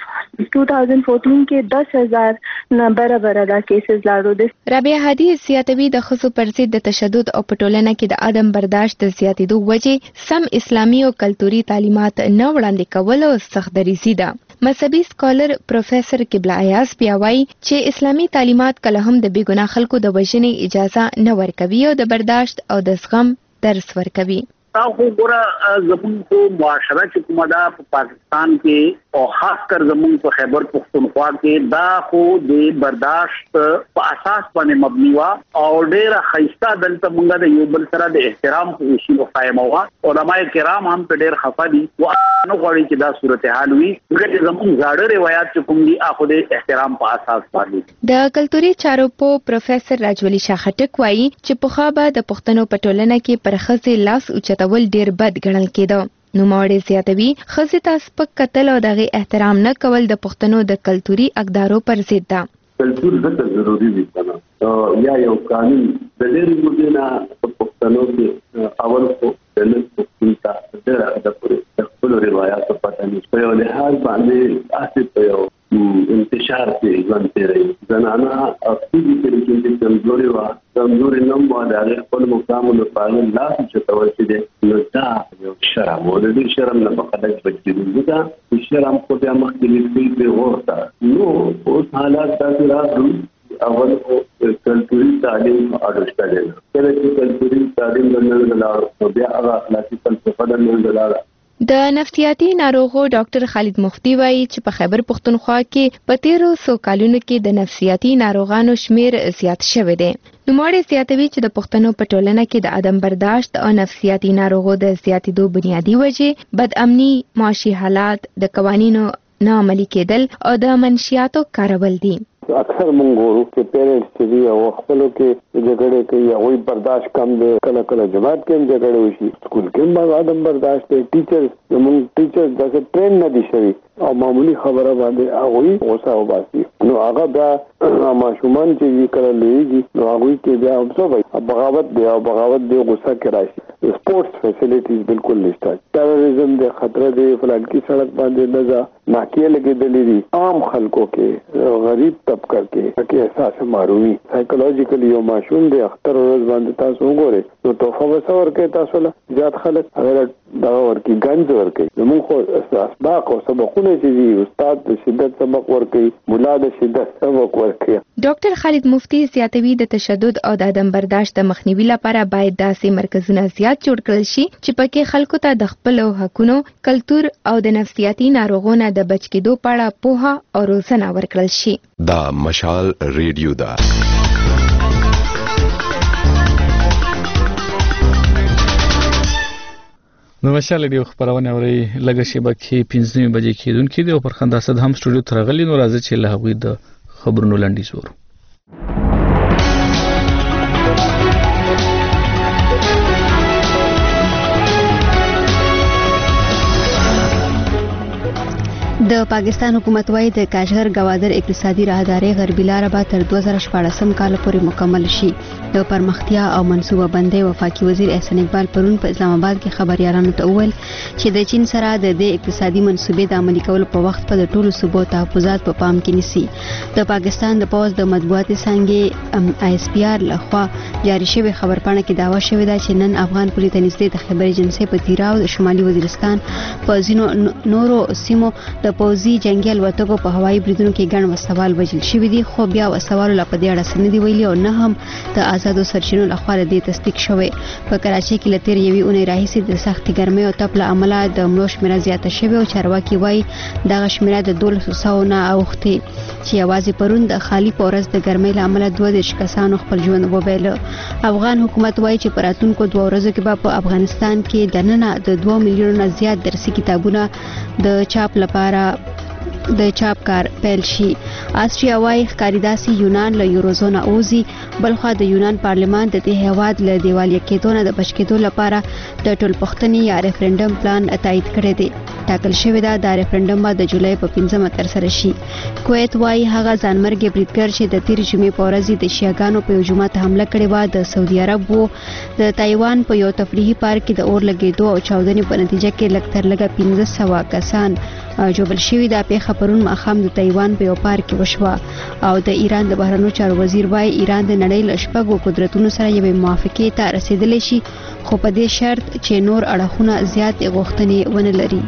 twenty fourteen کې दस हज़ार نه برابر دا کیسز لاړو دي. رابعه هادي زیاتوي د ښځو پر ضد د تشدد او په ټولنه کې د عدم برداشت د زیاتېدو وجې سم اسلامي او کلتوري تعلیمات نه وړاندې کول او سختدریزي ده. مذهبي سکالر پروفیسر قبله ایاز بیا وایي چې اسلامي تعلیمات کله هم د بېګناه خلکو د وژنې اجازه نه ورکوي او د برداشت او د زغم درس ورکوي. تا خو ګوره زمونږ په معاشره چې کومه ده په پاکستان کې او خاص کر زمونږ په خیبر پختونخوا کې دا خو د برداشت په اساس باندې مبني وه او ډېره ښایسته دلته مونږ د یو بل سره د احترام په اصولو قایمه وه. علما کرام هم په ډېر خفه دي و نه غواړي چې دا صورتحال وي، ځکه چې زمونږ زاړه روایات چې کوم دي هغه د احترام په اساس باندې. د کلتوري چارو په پروفیسر راجولي شاه خټک وایي چې پخوا به د پښتنو په ټولنه کې پر ښځې لاس اوچتول ډېر بد ګڼل کېده. نوموړی زیاتوي ښځې ته سپک کتل او د هغې احترام نه کول د پښتنو د کلتوري اقدارو پر ضد ده. کلتور ځکه ضروري دی کنه یا یو قانون د ډېرې مودې نه په پښتنو کې اول خو د نن پښتون ته ډېره حده پورې د خپلو روایاتو پته نه په یو لحاظ باندې هسې په یو انتشار کې ژوند تېروي. زنانه افسوس کوي چې کمزوري وه کمزوري نه وه د هغې خپل مقام لپاره لاس اوچتول چې دی نو دا یو شرم و. د دې شرم نه په خلک بچ کېدو ځکه شرم خو بیا مخکې لیکل پېغور ته نو اوس حالات داسې راغلل. اول خو کلتوري تعلیم اړوشته دی، کله چې کلتوري تعلیم د منځه لاړ نو بیا هغه اخلاقي فلسفه د منځه لاړه. د نفسیاتي ناروغو ډاکټر خالد مفتی وایي چې په خیبر پختونخوا کې په تیرو څو کلونو کې د نفسیاتي ناروغانو شمیر زیات شوی دی. نوموړی زیاتوي چې د پښتنو په ټولنه کې د عدم برداشت او نفسیاتي ناروغو د زیاتېدو بنیادی وجې بد امني، معاشي حالات، د قوانینو نه عملي کېدل او د منشیاتو کارول دي. اکثر مونږ ګورو چې پیرنټس چې دي او خپلو کې جګړې کوي، هغوی برداشت کم دی. کله کله جماعت کې هم جګړې وشي، سکول کې هم عدم برداشت دی. ټیچرز زمونږ ټیچرز داسې ټرین نه دي شوي او معمولي خبره باندې هغوی غوسه وباسي نو هغه بیا ماشومان چې کله لویږي نو هغوی کې بیا څه وایي بغاوت دی او بغاوت دی غوسه کې راشي. سپورتس فیسیلیټیز بالکل نشته. ټیرریزم د خطر دی، فلان کی سړک باندې نه ځه، ناکیه لګېدلې دي. عام خلکو کې غریب طبقه کې کې احساس ماروي سایکولوژیکلی یو ماشوم دی اختر ورځ باندې تاسو وګورئ نو توفه وسور کې تاسو له زیات خلک هغه دا ورکی گنج ورکی زمون خو اسباق او سبقونه چې استاد د شدت سبق ورکی، مولا د شدت سبق ورکی. ډاکټر خالد مفتی زیاتوي د تشدد او د عدم برداشت د مخنیوي لپاره باید داسې مرکزونه زیات جوړ کړل شي چې پکې خلکو ته د خپل حقونو، کلتور او د نفسیاتي ناروغونو د بچ کېدو په اړه پوهه او روزنه ورکړل شي. دا مشال ریډیو دا نو مشال ریډیو خبرونه اوري لږه شیبه کې پنځه بجې کېدونکې دی او پر خندا صد هم سټوډیو ته راغلي. نو راځي چې له هغوی د خبرونو لنډیز ورو. د پاکستان حکومت وايي د کاشغر گوادر اقتصادي راهداري غربي لاره به تر دوه زره شپاړسم کال پورې مکمل شي. د پرمختیا او منصوبه بندۍ وفاقي وزیر احسان اقبال پرون په اسلام آباد کې خبريالانو ته وویل چې د چین سره د دې اقتصادي منصوبې د عملي کولو په وخت په ټولو صوبو تحفظات په پام کې نیسي. د پاکستان د پوز د مطبوعاتي څنګه آی اس پی آر لخوا جاری شوی خبرپاڼه کې داوا شوې ده چې نن افغان پولیس ته نږدې د خیبر ایجنسۍ په تیرا او د شمالي وزیرستان په ځینو نورو سیمو د پوزي جنگي الوتکو په هوایي بریدونو کې ګڼ وسوال وژل شوي دي، خو بیا وسوال لا په دې اړه څه نه دی ویلي او نه هم د آزادو سرچینو لخوا دې تصدیق شوی. په کراچۍ کې لتیر یوې اونۍ راهیسې د سختې ګرمۍ او تپ له امله د مړو شمیره زیاته شوې او چارواکي وایي دغه شمیره د دولسو سوو نه اوښتې چې یوازې پرون د خالي په ورځ د ګرمۍ له امله دوه دېرش کسانو خپل ژوند وبایله. افغان حکومت وایي چې په راتلونکو دوه ورځو کې به په افغانستان کې دننه د دوه میلیونو نه زیات درسي کتابونه د چاپ لپاره د چاپ کار پیل شي. آسټریا وايي ښکاریداسي یونان له یوروزون اوزي، بلخوا د یونان پارلمان د دې هیواد له دیوالیه کېدو نه د بچ کېدو لپاره د ټولپوښتنې یا ریفرنډم پلان تایید کړی دی. ټاکل شوی دا د ریفرنډم به د جولای په پنځمه ترسره شي. کویت وايي هغه ځانمرګي بریدګر چې د تیر جمعې په ورځ د شیعاګانو په یو جومات حمله کړې وه د سعودي عرب وو. د تایوان په یو تفریحي پارک کې د اور لګېدو او چاودنې په نتیجه کې لږ تر لږه پنځه سوه کسان جوړل شوي. دا پیښه پرون ماښام د تایوان په یو پارک کې وشوه او د ایران د بهرنیو چارو وزیر وايي ایران د نړۍ له شپږو قدرتونو سره یوې موافقې ته رسیدلی شي، خو په دې شرط چې نور اړخونه زیاتې غوښتنې ونه لري.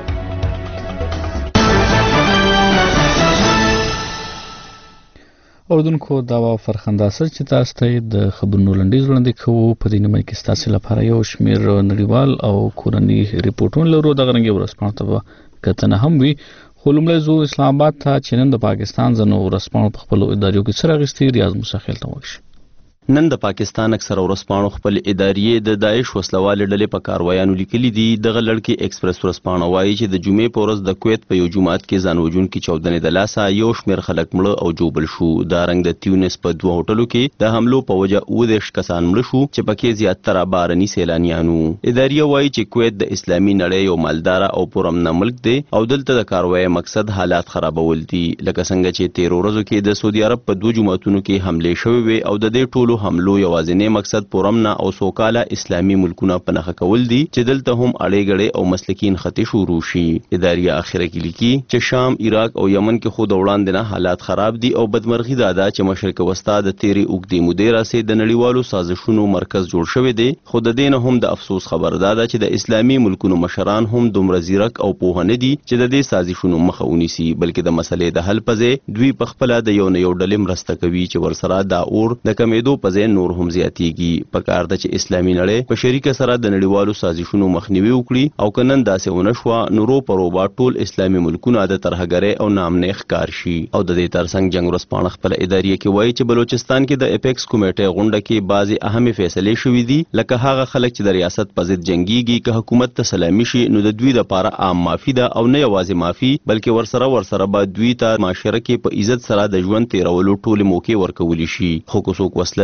اوردونکو دا و فرخنده سر چې تاسو ته د خبرونو لنډیز وړاندې کوو. په دې نیمه کې تاسو لپاره یو شمیر نړیوال او کورنی ریپورتونه لرو. د غرنګي ورسپانه ته کتنه هم وي، خو لومړی زو اسلام آباد ته چې نن د پاکستان ځنو ورسپانه په خپل اداریو کې سره غستې ریاض مسخیل ته وښه. نن د پاکستان اکثره ورسپانو خپل ادارې د داعش وسلوال ډلې په کاروایانو لیکلي دي. دغه لړکي ایکسپریس ورسپانه وایي چې د جمعې په ورځ د کویت په یو جومات کې ځان وژونکي چاودنې د لاسه یو شمېر خلک مړه او جوبل شو. دا رنګ د تیونس په دوه هوټلو کې د حملو په وجه اووه دېرش کسان مړه شو چې پکې زیاتره بهرني سیلانیانو. اداریه وایي چې کویت د اسلامي نړۍ یو مالداره او پرامنه ملک دی او دلته د کاروای مقصد حالات خرابول دي، لکه څنګه چې تیر ورځو کې د سعودي عرب په دوه جوماتونو کې حملې شوې وي او د دې ټولو حملو یوازې نه مقصد پرامنه او سوکاله اسلامي ملکونه په نخښه کول دي چې دلته هم اړې غړې او مسلکین خطي شروع شي. اداریه اخره کې لیکي چې شام، عراق او یمن کې خود وړاندې نه حالات خراب دي او بدمرغي دا ده چې مشرق وسطا د تیری اوږدې مودې راسي د نړیوالو سازشونو مرکز جوړ شوی دی. خو د دې نه هم د افسوس خبر ده چې د اسلامي ملکونو مشران هم دومره زیرک او پوه نه دي چې د دې سازشونو مخه ونیسي، بلکې د مسلې د حل په ځای دوی په خپل د یو نه یو ډلې مرسته کوي چې ورسره دا اور د کمیدو په ځای نور هم زیاتیږي. پکار ده چې اسلامي نړۍ په شریکه سره د نړیوالو سازشونو مخنیوي وکړي او کنن داسې ونه شوه نو رو پروبا ټول اسلامي ملکونه د ترهګرۍ او نامنې ښکار شي. او د دې ترڅنګ جنگ ورسپانه خپل اداریه کې وایي چې بلوچستان کې د اپیکس کمیټې غونډه کې بعضې اهمې فیصلې شوې دي، لکه هغه خلک چې د ریاست په ضد جنګیږي که حکومت ته سلامي شي نو د دوی لپاره عام معافي ده او نه یوازې معافي بلکې ورسره ورسره به دوی ته معاشره کې په عزت سره د ژوند تیرولو ټولې موقع ورکولی شي. خو که څوک وسله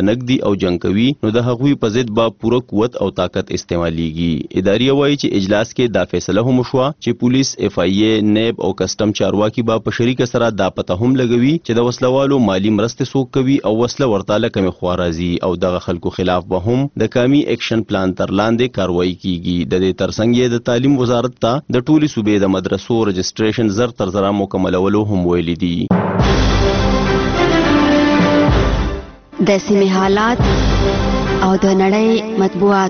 خنک دي او جنگ کوي نو د هغوی په ضد به پوره قوت او طاقت استعماليږي. اداري وایي چې اجلاس کې دا فیصله هم وشوه چې پولیس، اف آی ای، نیب او کسٹم چارواکي به په شریکه سره دا پته هم لګوي چې د وسلوالو مالی مرستې څوک کوي او وسله ورته له کومې خوا راځي او دغه خلکو خلاف به هم د قومي اکشن پلان تر لاندې کاروایی کیږي. د دې ترڅنګ یې د تعلیم وزارت ته د ټولي صوبې د مدرسو رجسټریشن زر تر زره مکملولو هم ویلي دي. د سیمې حالات او د نړۍ مطبوعات.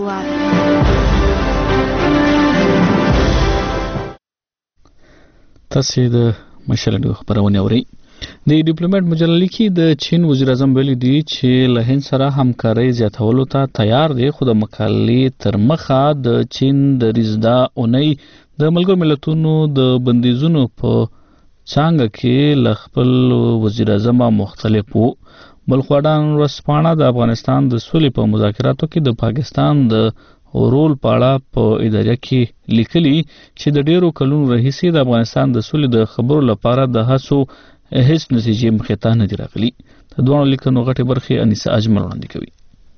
تاسو د مشال د خبرونه اورئ. د ډیپلوماټ مجله لیکي د چین وزیر اعظم ویلي دی چې له هند سره همکاري زیاتولو ته تیار دی، خو د مقالې تر مخه د چین د ریزدا اونۍ د ملګرو ملتونو د بندیزونو په څنګه کې له خپل وزیر اعظم مختلف وو. بلخواډان ورسپانه د افغانستان د سولې په مذاکراتو کې د پاکستان د رول په اړه په اداره کې لیکلي چې د ډیرو کلونو راهیسې د افغانستان د سولې د خبرو لپاره د هڅو هیڅ نتیجې مخې ته نه دي راغلي. د دوه لیکنو غټه برخه انیسه اجمل وړاندې کوي.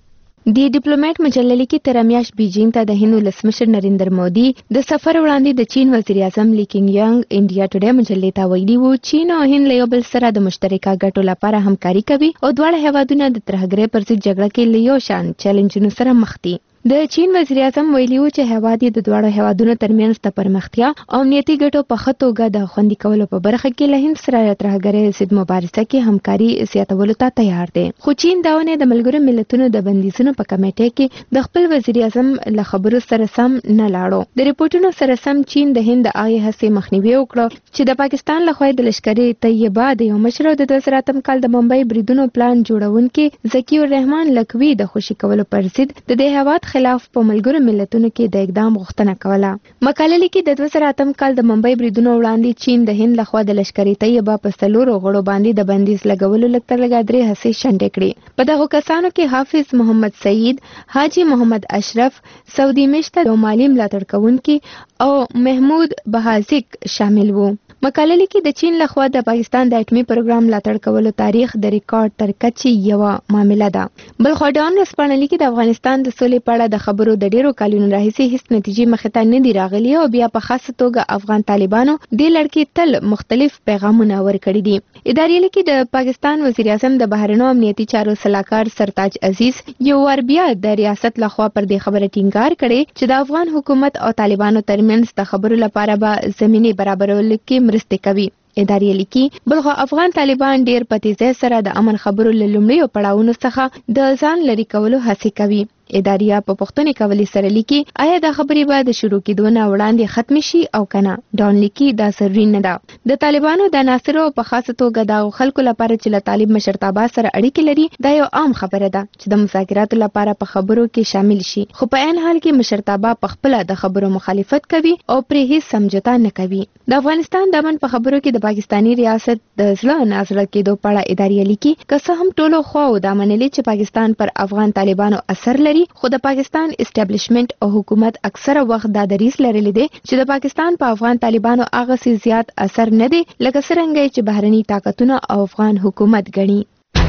د ډیپلوماټ مجله لیکي تر میاشت بیجینګ ته د هند ولسمشر نریندر مودي د سفر وړاندې د چین وزیر اعظم لی کینګ انډیا ټوډے مجلې ته ویلي وو چین او هند له یو بل سره د مشترکه ګټو لپاره همکاري کوي او دواړه هیوادونه د ترهګرۍ پر ضد جګړه کې له یو شان چیلنجونو سره مخ دي. د چین وزیر اعظم ویلي وو چې هیواد د دواړو هیوادونو ترمنځ د پرمختیا او امنیتي ګټو په ښه توګه د خوندي کولو په برخه کې له هند سره د ترهګرۍ ضد مبارزه کې همکاري زیاتولو ته تیار دی. خو چین دا ونه د ملګرو ملتونو د بندیزونو په کمیټې کې د خپل وزیر اعظم له خبرو سره سم نه لاړو. د ریپورتونو سره سم چین د هند د آی هڅې مخنیوي وکړه چې د پاکستان لخوا د لشکري طیبه د یو مشر د دوه زره اتم کال د بمبئی بریدونو پلان جوړونکي ذکی الرحمن لکوي د خوشي کولو پر ضد د دې هیواد خلاف په ملګرو ملتونو کې د اقدام غوښتنه کوله. مقاله لیکي د دوه زره اتم کال د بمبئی بریدونو وړاندې چین د هند لخوا د لشکري طیبه په څلورو غړو باندې د بندیز لګولو لږ تر لږه درې هڅې شنډې کړې. په دغو کسانو کې حافظ محمد سعید، حاجی محمد اشرف، سعودي مشته او مالی ملاتړ کوونکي او محمود بهازیک شامل وو. مقاله لیکي د چین لخوا د پاکستان د اټومي پروګرام ملاتړ کولو تاریخ د ریکارډ تر کچې یو معامله ده. بل خو ډان رسپانه لیکي د افغانستان د سولې په اړه د خبرو د ډیرو کلونو راهیسې هیڅ نتیجې مخې ته نه دي راغلي او بیا په خاصه توګه افغان طالبانو دې لړ کې تل مختلف پیغامونه ورکړي دي. ادارې لیکي د پاکستان وزیر اعظم د بهرنیو امنیتي چارو سلاکار سرتاج عزیز یو ور بیا د ریاست لخوا پر دې خبره ټینګار کړي چې د افغان حکومت او طالبانو ترمنځ د خبرو لپاره به زمینه برابرول کې مرسته کوي. ادارې لیکي بلخو افغان طالبان ډیر په تیزی سره د امن خبرو له لومړیو پړاوونو څخه د ځان لري کولو هڅه کوي. اداریا په پښتون کولي سره لیکي آیا دا خبرې به د شروع کېدو نه وړاندې ختم شي او کنه. ډان لیکي دا ضروري نه ده. د طالبانو د ناصرو په خاصه توګه د خلکو لپاره چې له طالب مشرتابه سره اړیکې لري دا یو عام خبره ده چې د مذاکراتو لپاره په خبرو کې شامل شي، خو په عین حال کې مشرتابه په خپل د خبرو مخالفت کوي او پرې هیڅ سمجوتا نه کوي. د افغانستان د امن په خبرو کې د پاکستانی ریاست د ځله نازله کېدو په اړه ادارې لیکي که څه هم ټولو خواو دا منلي چې پاکستان پر افغان طالبانو اثر لري، خو د پاکستان اسټابلیشمنت او حکومت اکثره وخت دا دریځ لرلی دی چې د پاکستان په افغان طالبانو هغه سي زیات اثر نه دی لکه څنګه چې بهرني طاقتونه او افغان حکومت ګڼي.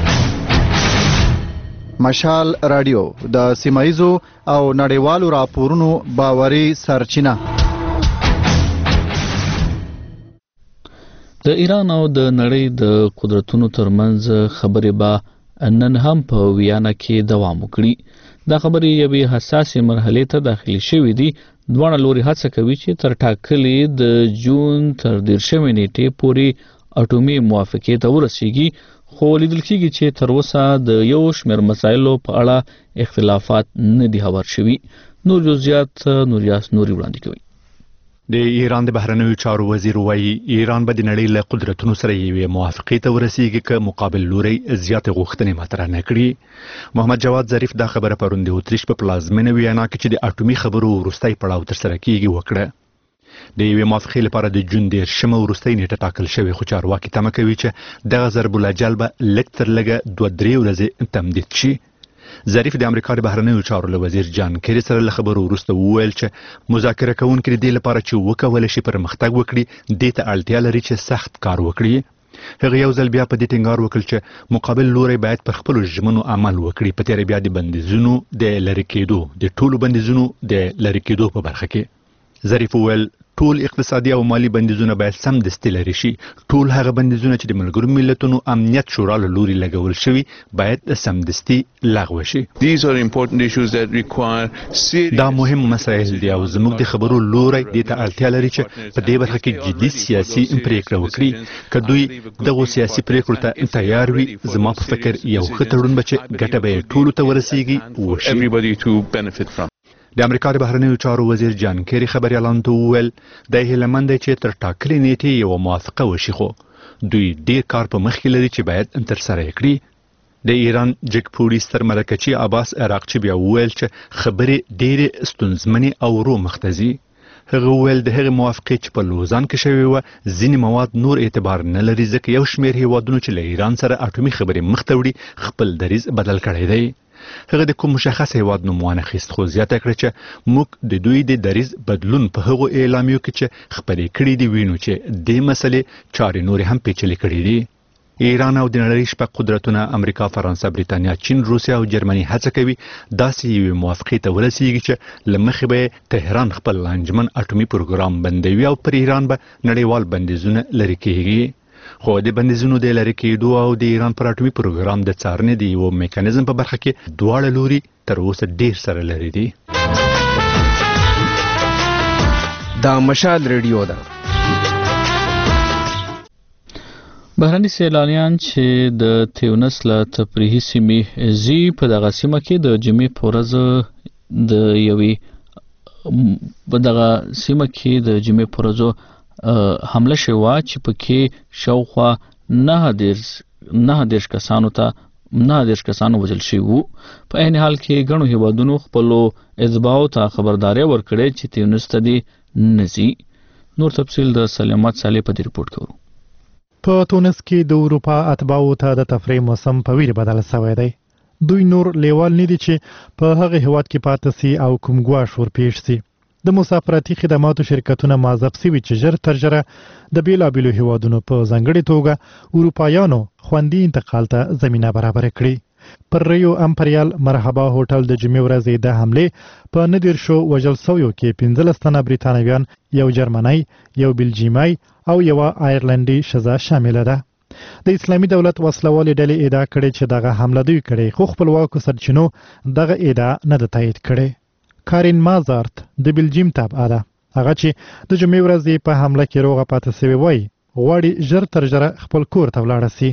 مشال رادیو د سیمایزو او نړیوالو راپورونو باوري سرچینه. د ایران او د نړۍ د قدرتونو ترمنځ خبرې به نن هم په ویانا کې دوام وکړي. دا خبرې یوې حساسې مرحلې ته داخلي شوې دي. دواړه لوري هڅه کوي چې تر ټاکلې د جون تر دیرشمې نیټې پورې اټومي موافقې ته ورسیږي، خو لیدل کېږي چې تر اوسه د یو شمېر مسایلو په اړه اختلافات نه دي هوار شوي. نور جزئیات نوریاس نوري وړاندې کوي. د ایران د بهرنیو چارو وزیر وایي ایران به د نړۍ له قدرتونو سره یوې موافقې ته ورسیږي که مقابل لوري زیاتې غوښتنې مطرح نه کړي. محمد جواد ظریف دا خبره پرون د اتریش په پلازمینه ویانا کې چې د اټومي خبرو وروستی پړاو ترسره کیږي وکړه. د یوې موافقې لپاره د جون دیرشمه وروستۍ نیټه ټاکل شوې، خو چارواکي تمه کوي چې دغه ضرب العجل به لږ تر لږه دوه درې ورځې تمدید شي. ظریف د امریکا د بهرنیو چارو له وزیر جان کیری سره له خبرو وروسته وویل چې مذاکره کوونکي د دې لپاره چې وکولای شي پرمختګ وکړي دې ته اړتیا لري چې سخت کار وکړي. هغه یو ځل بیا په دې ټینګار وکړ چې مقابل لوري باید پر خپل ژمنو عمل وکړي په تیر بیا د بندیزونو د لری کېدو د ټولو بندیزونو د لری کېدو په برخه کې ظریف وویل ټول اقتصادي او مالی بندیزونه باید سم دستي لري شي ټول هغه بندیزونه چې د ملګرو ملتونو امنیت شورا له لوري لګول شوي باید سم دستي لغوه شي. دا مهم مسایل دي او زموږ د خبرو لوري د ته اړتیا لري چې په دې برخه کې جدي سیاسي پریکړه وکړي که دوی دغه سیاسي پریکړو ته تیار وي زما په فکر یو ښه تړون به چې ګټه به ټولو ته ورسیږي وشي. د امریکا د بهرنیو چارو وزیر جان کیری خبريالانو ته وویل د هیلمند چې تر ټاکلې نیټې یو موافقه وشي خو دوی ډیر کار په مخ کې لري چې باید تر سره کړي. د ایران جګپوړي ستر ملکچي عباس عراقچي بیا وویل چې خبرې ډېرې ستونزمنې او رو مختزي. هغه وویل د هغې موافقې چې په لوزان کې شوې وه ځینې مواد نور اعتبار نه لري ځکه یو شمېر هیوادونو چې له ایران سره اټومي خبرې مخ ته وړي خپل دریځ بدل کړی دی. هغه د کوم مشخص هیواد نوم ونه اخیست خو زیاته کړه چې موږ د دوی د دریځ بدلون په هغو اعلامیو کې چې خپرې کړي دي وینو چې دې مسلې چارې نورې هم پیچلې کړي دي. ایران او د نړۍ شپږ قدرتونه امریکا، فرانسه، بریتانیا، چین، روسیا او جرمني هڅه کوي داسې یوې موافقې ته ورسیږي چې له مخې به تهران خپل لانجمن اټومي پروګرام بندوي او پر ایران به نړیوال بندیزونه لرې کیږي. خو د بندیزونو د لرې کېدو او د ایران پر اټومي پروګرام د څارنې د یو میکانیزم په برخه کې دواړه لوري تر اوسه ډیر سره لري دي. دا مشال ریډیو ده. بهرني سیلانیان چې د تیونس له تفریحي سیمې زی په دغه سیمه کې د جمعې په ورځ د یوې په دغه سیمه کې د جمعې په ورځ حمله شوه چې پکې شاوخوا نه دیرش نه دیرش کسانو ته نه دیرش کسانو وژل شوي وو. په عین حال کې ګڼو هیوادونو خپلو اتباعو ته خبرداری ورکړې چې تیونس ته دې نه ځي. نور تفصیل د سلیمت صالح په دې رپورټ کوو. په تونس کې د اروپا اتباعو ته د تفریح موسم په ویره بدل شوی دی. دوی نور لیوال نه دي چې په هغه هیواد کې پاتې سي او کوم ګواښ ورپېښ سي. د مسافرتي خدماتو شرکتونه معذب سوي چې ژر تر ژره د بیلابیلو هیوادونو په ځانګړې توګه اروپایانو خوندي انتقال ته زمینه برابر کړي. پر ریو امپریال مرحبا هوټل د جمعې ورځې د حملې په نه دیرشو وژل سویو کې پنځلس تنه بریتانویان، یو جرمنی، یو بلجیمای او یوه آیرلنډي ښځه شامله ده. د اسلامي دولت وسلوالې ډلې ادعا کړې چې دغه حمله دوی کړې خو خپلواکو سرچینو دغه ادعا نه ده تایید کړې. کارین مازارت د بلجیم تابعه ده. هغه چې د جمعې ورځې په حمله کې روغه پاتې سوې وای غواړي ژر تر ژره خپل کور ته ولاړه سي.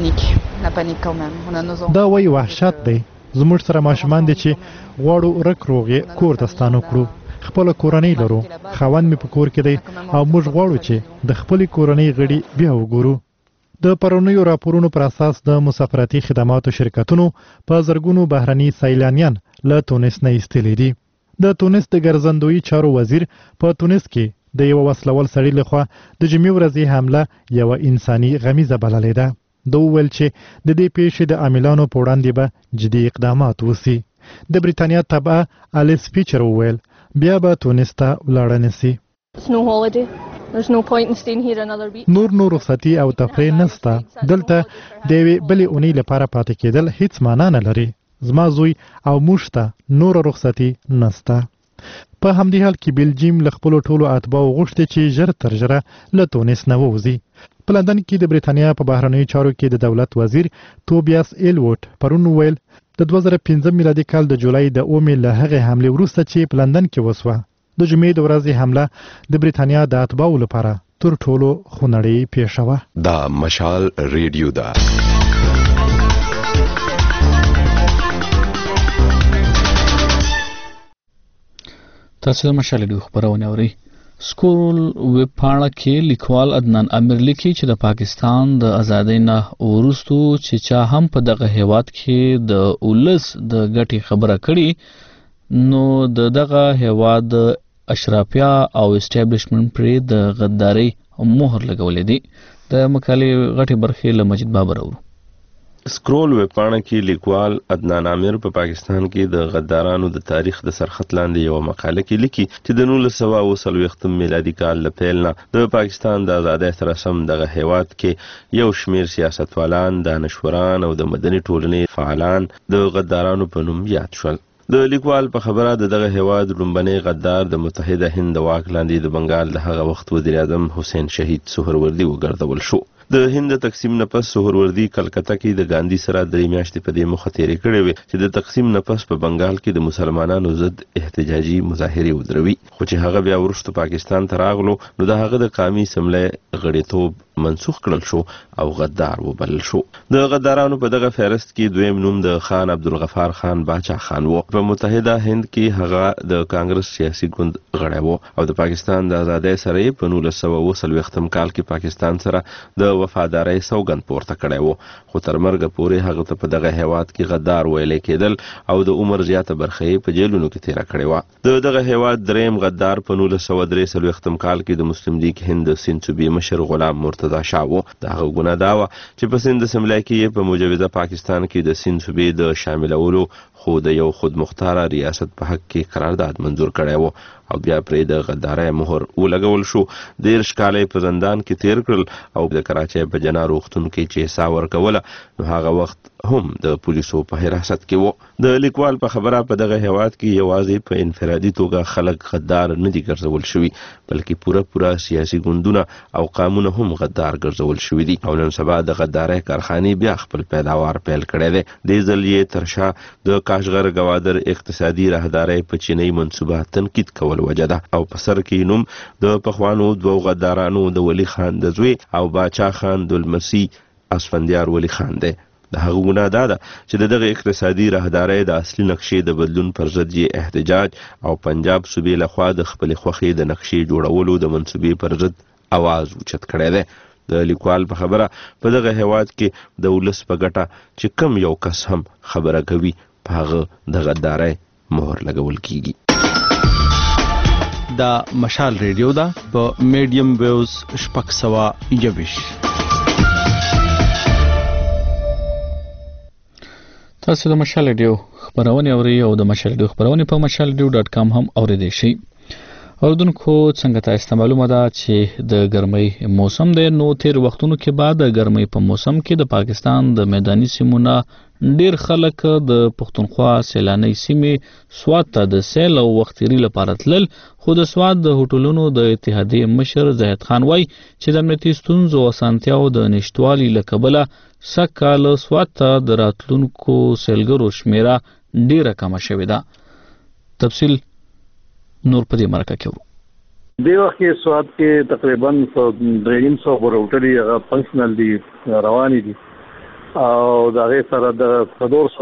دا وای وحشت دی. زموږ سره ماشومان دي چې غواړو رک روغې کور ته ستانه کړو. خپل کورنۍ لرو. خاوند مې په کور کې دی او موږ غواړو چې د خپل کورنۍ غړي بیا وګورو. د پرونیو راپورونو پر اساس د مسافرتي خدماتو شرکتونو په زرګونو بهرني سیلانیان له تونس نه ایستلي دي. د تونس د ګرځندوی چارو وزیر په تونس کې د یو وسلوال سړي لخوا د جمعې ورځې حمله یو انساني غمیزه بللې ده. دوی ویل چې د دې پیښې د عاملانو په وړاندې به جدي اقدامات وسی. د بریتانیا تابعه الیس فیچر ویل بیا به تونس ته ولاړ نشي. نور نور رخصتي او تفریح نشته. دلته د یوې بلې اونۍ لپاره پاتې کېدل هیڅ معنا نه لري. زما زوی او موږ ته نور رخصتي نشته. په همدې حال کې بلجیم له خپلو ټولو اتباعو غوښتي چې ژر تر ژره له تونس نه ووځي. په لندن کې د بریتانیا په بهرنیو چارو کې د دولت وزیر توبیاس ایلوټ پرون ویل د دوه زره پنځم میلادي کال د جولای د اومې له هغې حملې وروسته چې په لندن کې وسوه د جمعې د ورځې حمله د بریتانیا د اتباعو لپاره تر ټولو خونړۍ پیښه وه. دا مشال ریډیو ده. تاسو د مشال ریډیو خبرونه اورئ. سکول ویب پاڼه کې لیکوال عدنان امیر لیکي چې د پاکستان د ازادۍ نه وروسته چې چا هم په دغه هیواد کې د اولس د ګټي خبره کړي نو د دغه هیواد اشرافیا او اسټابلیشمنت پر د غداري مهر لګولې دي. د مقالې غټي برخې له مجید بابر اورو. سکرول ویبپاڼه کې لیکوال عدنان عامر په پاکستان کې د غدارانو د تاریخ د سرخط لاندې یو مقاله کې لیکي چې د نولس سوه اوه څلوېښتم میلادي کال له پیل نه د پاکستان د ازادۍ سره سم دغه هیواد کې یو شمیر سیاستوالان، دانشوران او د مدني ټولنې فعالان د غدارانو په نوم یاد شول. د لیکوال په خبره د دغه هیواد لومبنی غدار د متحده هند د واک لاندې د بنګال د هغه وخت وزیر اعظم حسین شهید سهروردي وګرځول شو. د هند تقسیم نه پس سهروردي کلکته کې د ګاندھی سره درې میاشتې په دې مخه تیرې کړې وې چې د تقسیم نه پس په بنګال کې د مسلمانانو ضد احتجاجي مظاهرې ودروي، خو چې هغه بیا وروسته پاکستان ته راغلو نو د هغه د قومي اسمبلۍ غړیتوب منسوخ کړل شو او غدار وبلل شو. د غدارانو په دغه فهرست کې دویم نوم د خان عبدالغفار خان باچا خان و. په متحده هند کې هغه د کانګرس سیاسي ګوند غړی و او د پاکستان د ازادۍ سره یې په نولس سوه اوه څلوېښتم کال کې پاکستان سره د وفادارۍ سوګند پورته کړی و، خو تر مرګه پورې هغه ته په دغه هیواد کې غدار ویلی کېدل او د عمر زیاته برخه یې په جیلونو کې تیره کړې وه. د دغه هیواد دریم غدار په نولس سوه درې څلوېښتم کال کې د مسلم لیگ هند د سیند صوبې مشر غلام مرتضی شاه و. د هغه ګناه دا وه چې په سیند اسمبلی کې یې په مجوزه پاکستان کې د سیند صوبې د شاملولو خو د یو خودمختاره ریاست په حق کې قرارداد منظور کړی و او بیا پرې د غدارۍ مهر ولګول شو. دېرش کاله یې په زندان کې تیر کړل او د کراچۍ په جنا روغتون کې چې حصه ورکوله نو هغه وخت هم د پولیسو په حراست کې و. د لیکوال په خبره په دغه هیواد کې یوازې په انفرادي توګه خلک غدار نه دي ګرځول شوي بلکې پوره پوره سیاسي ګوندونه او قامونه هم غدار ګرځول شوي دي او نن سبا د غدارۍ کارخانې بیا خپل پیداوار پیل کړی دی. دې ځل یې تر شا د کاشغر ګوادر اقتصادي راهدارۍ په چینی منصوبه تنقید کول وجه ده او په سر کې نوم د پخوانو دوو غدارانو د ولی خان د زوی او باچا خان دلمسی اسفندیار ولی خان دی. د هغه ګناه دا ده چې د دغه اقتصادي راهدارۍ د اصلي نقشې د بدلون پر ضد یې احتجاج او پنجاب صوبې لخوا د خپلې خوښې د نقشې جوړولو د منصوبې پر ضد اواز اوچت کړی دی. د لیکوال په خبره په دغه هیواد کې د ولس په ګټه چې کم یو کس هم خبره کوي په هغه د غدارۍ مهر لګول کیږي. دا مشال ریډیو ده په میډیم ویوز شپږ سوه یوویش. تاسو د مشال ریډیو خبرونه اورئ او د مشال ریډیو خبرونه په مشال ریډیو ډاټ کام هم اوریدئ شئ. اوردونکو څنګه تاسو معلومه ده چې د ګرمۍ موسم دی نو تیر وختونو کې بعد د ګرمۍ په موسم کې د پاکستان د میداني سیمونو ډیر خلک د پښتونخوا سیلاني سیمې سوات ته د سیل او وختيري لپاره تلل، خو د سوات د هوټلونو د اتحادیې مشر زاهد خان وای چې د امنیتي ستونزو او اسانتیاو د نشټوالي لکبله سکهال سوات ته د راتلونکو سیلګرو شمیره ډیره کمه شوې ده. تفصیل نور په دې مرکه کې وو. د وخت کې سوات کې تقریبا دریم سو هوټلي هغه فنکشنل دي رواني دي او دا غي سره د څلور سو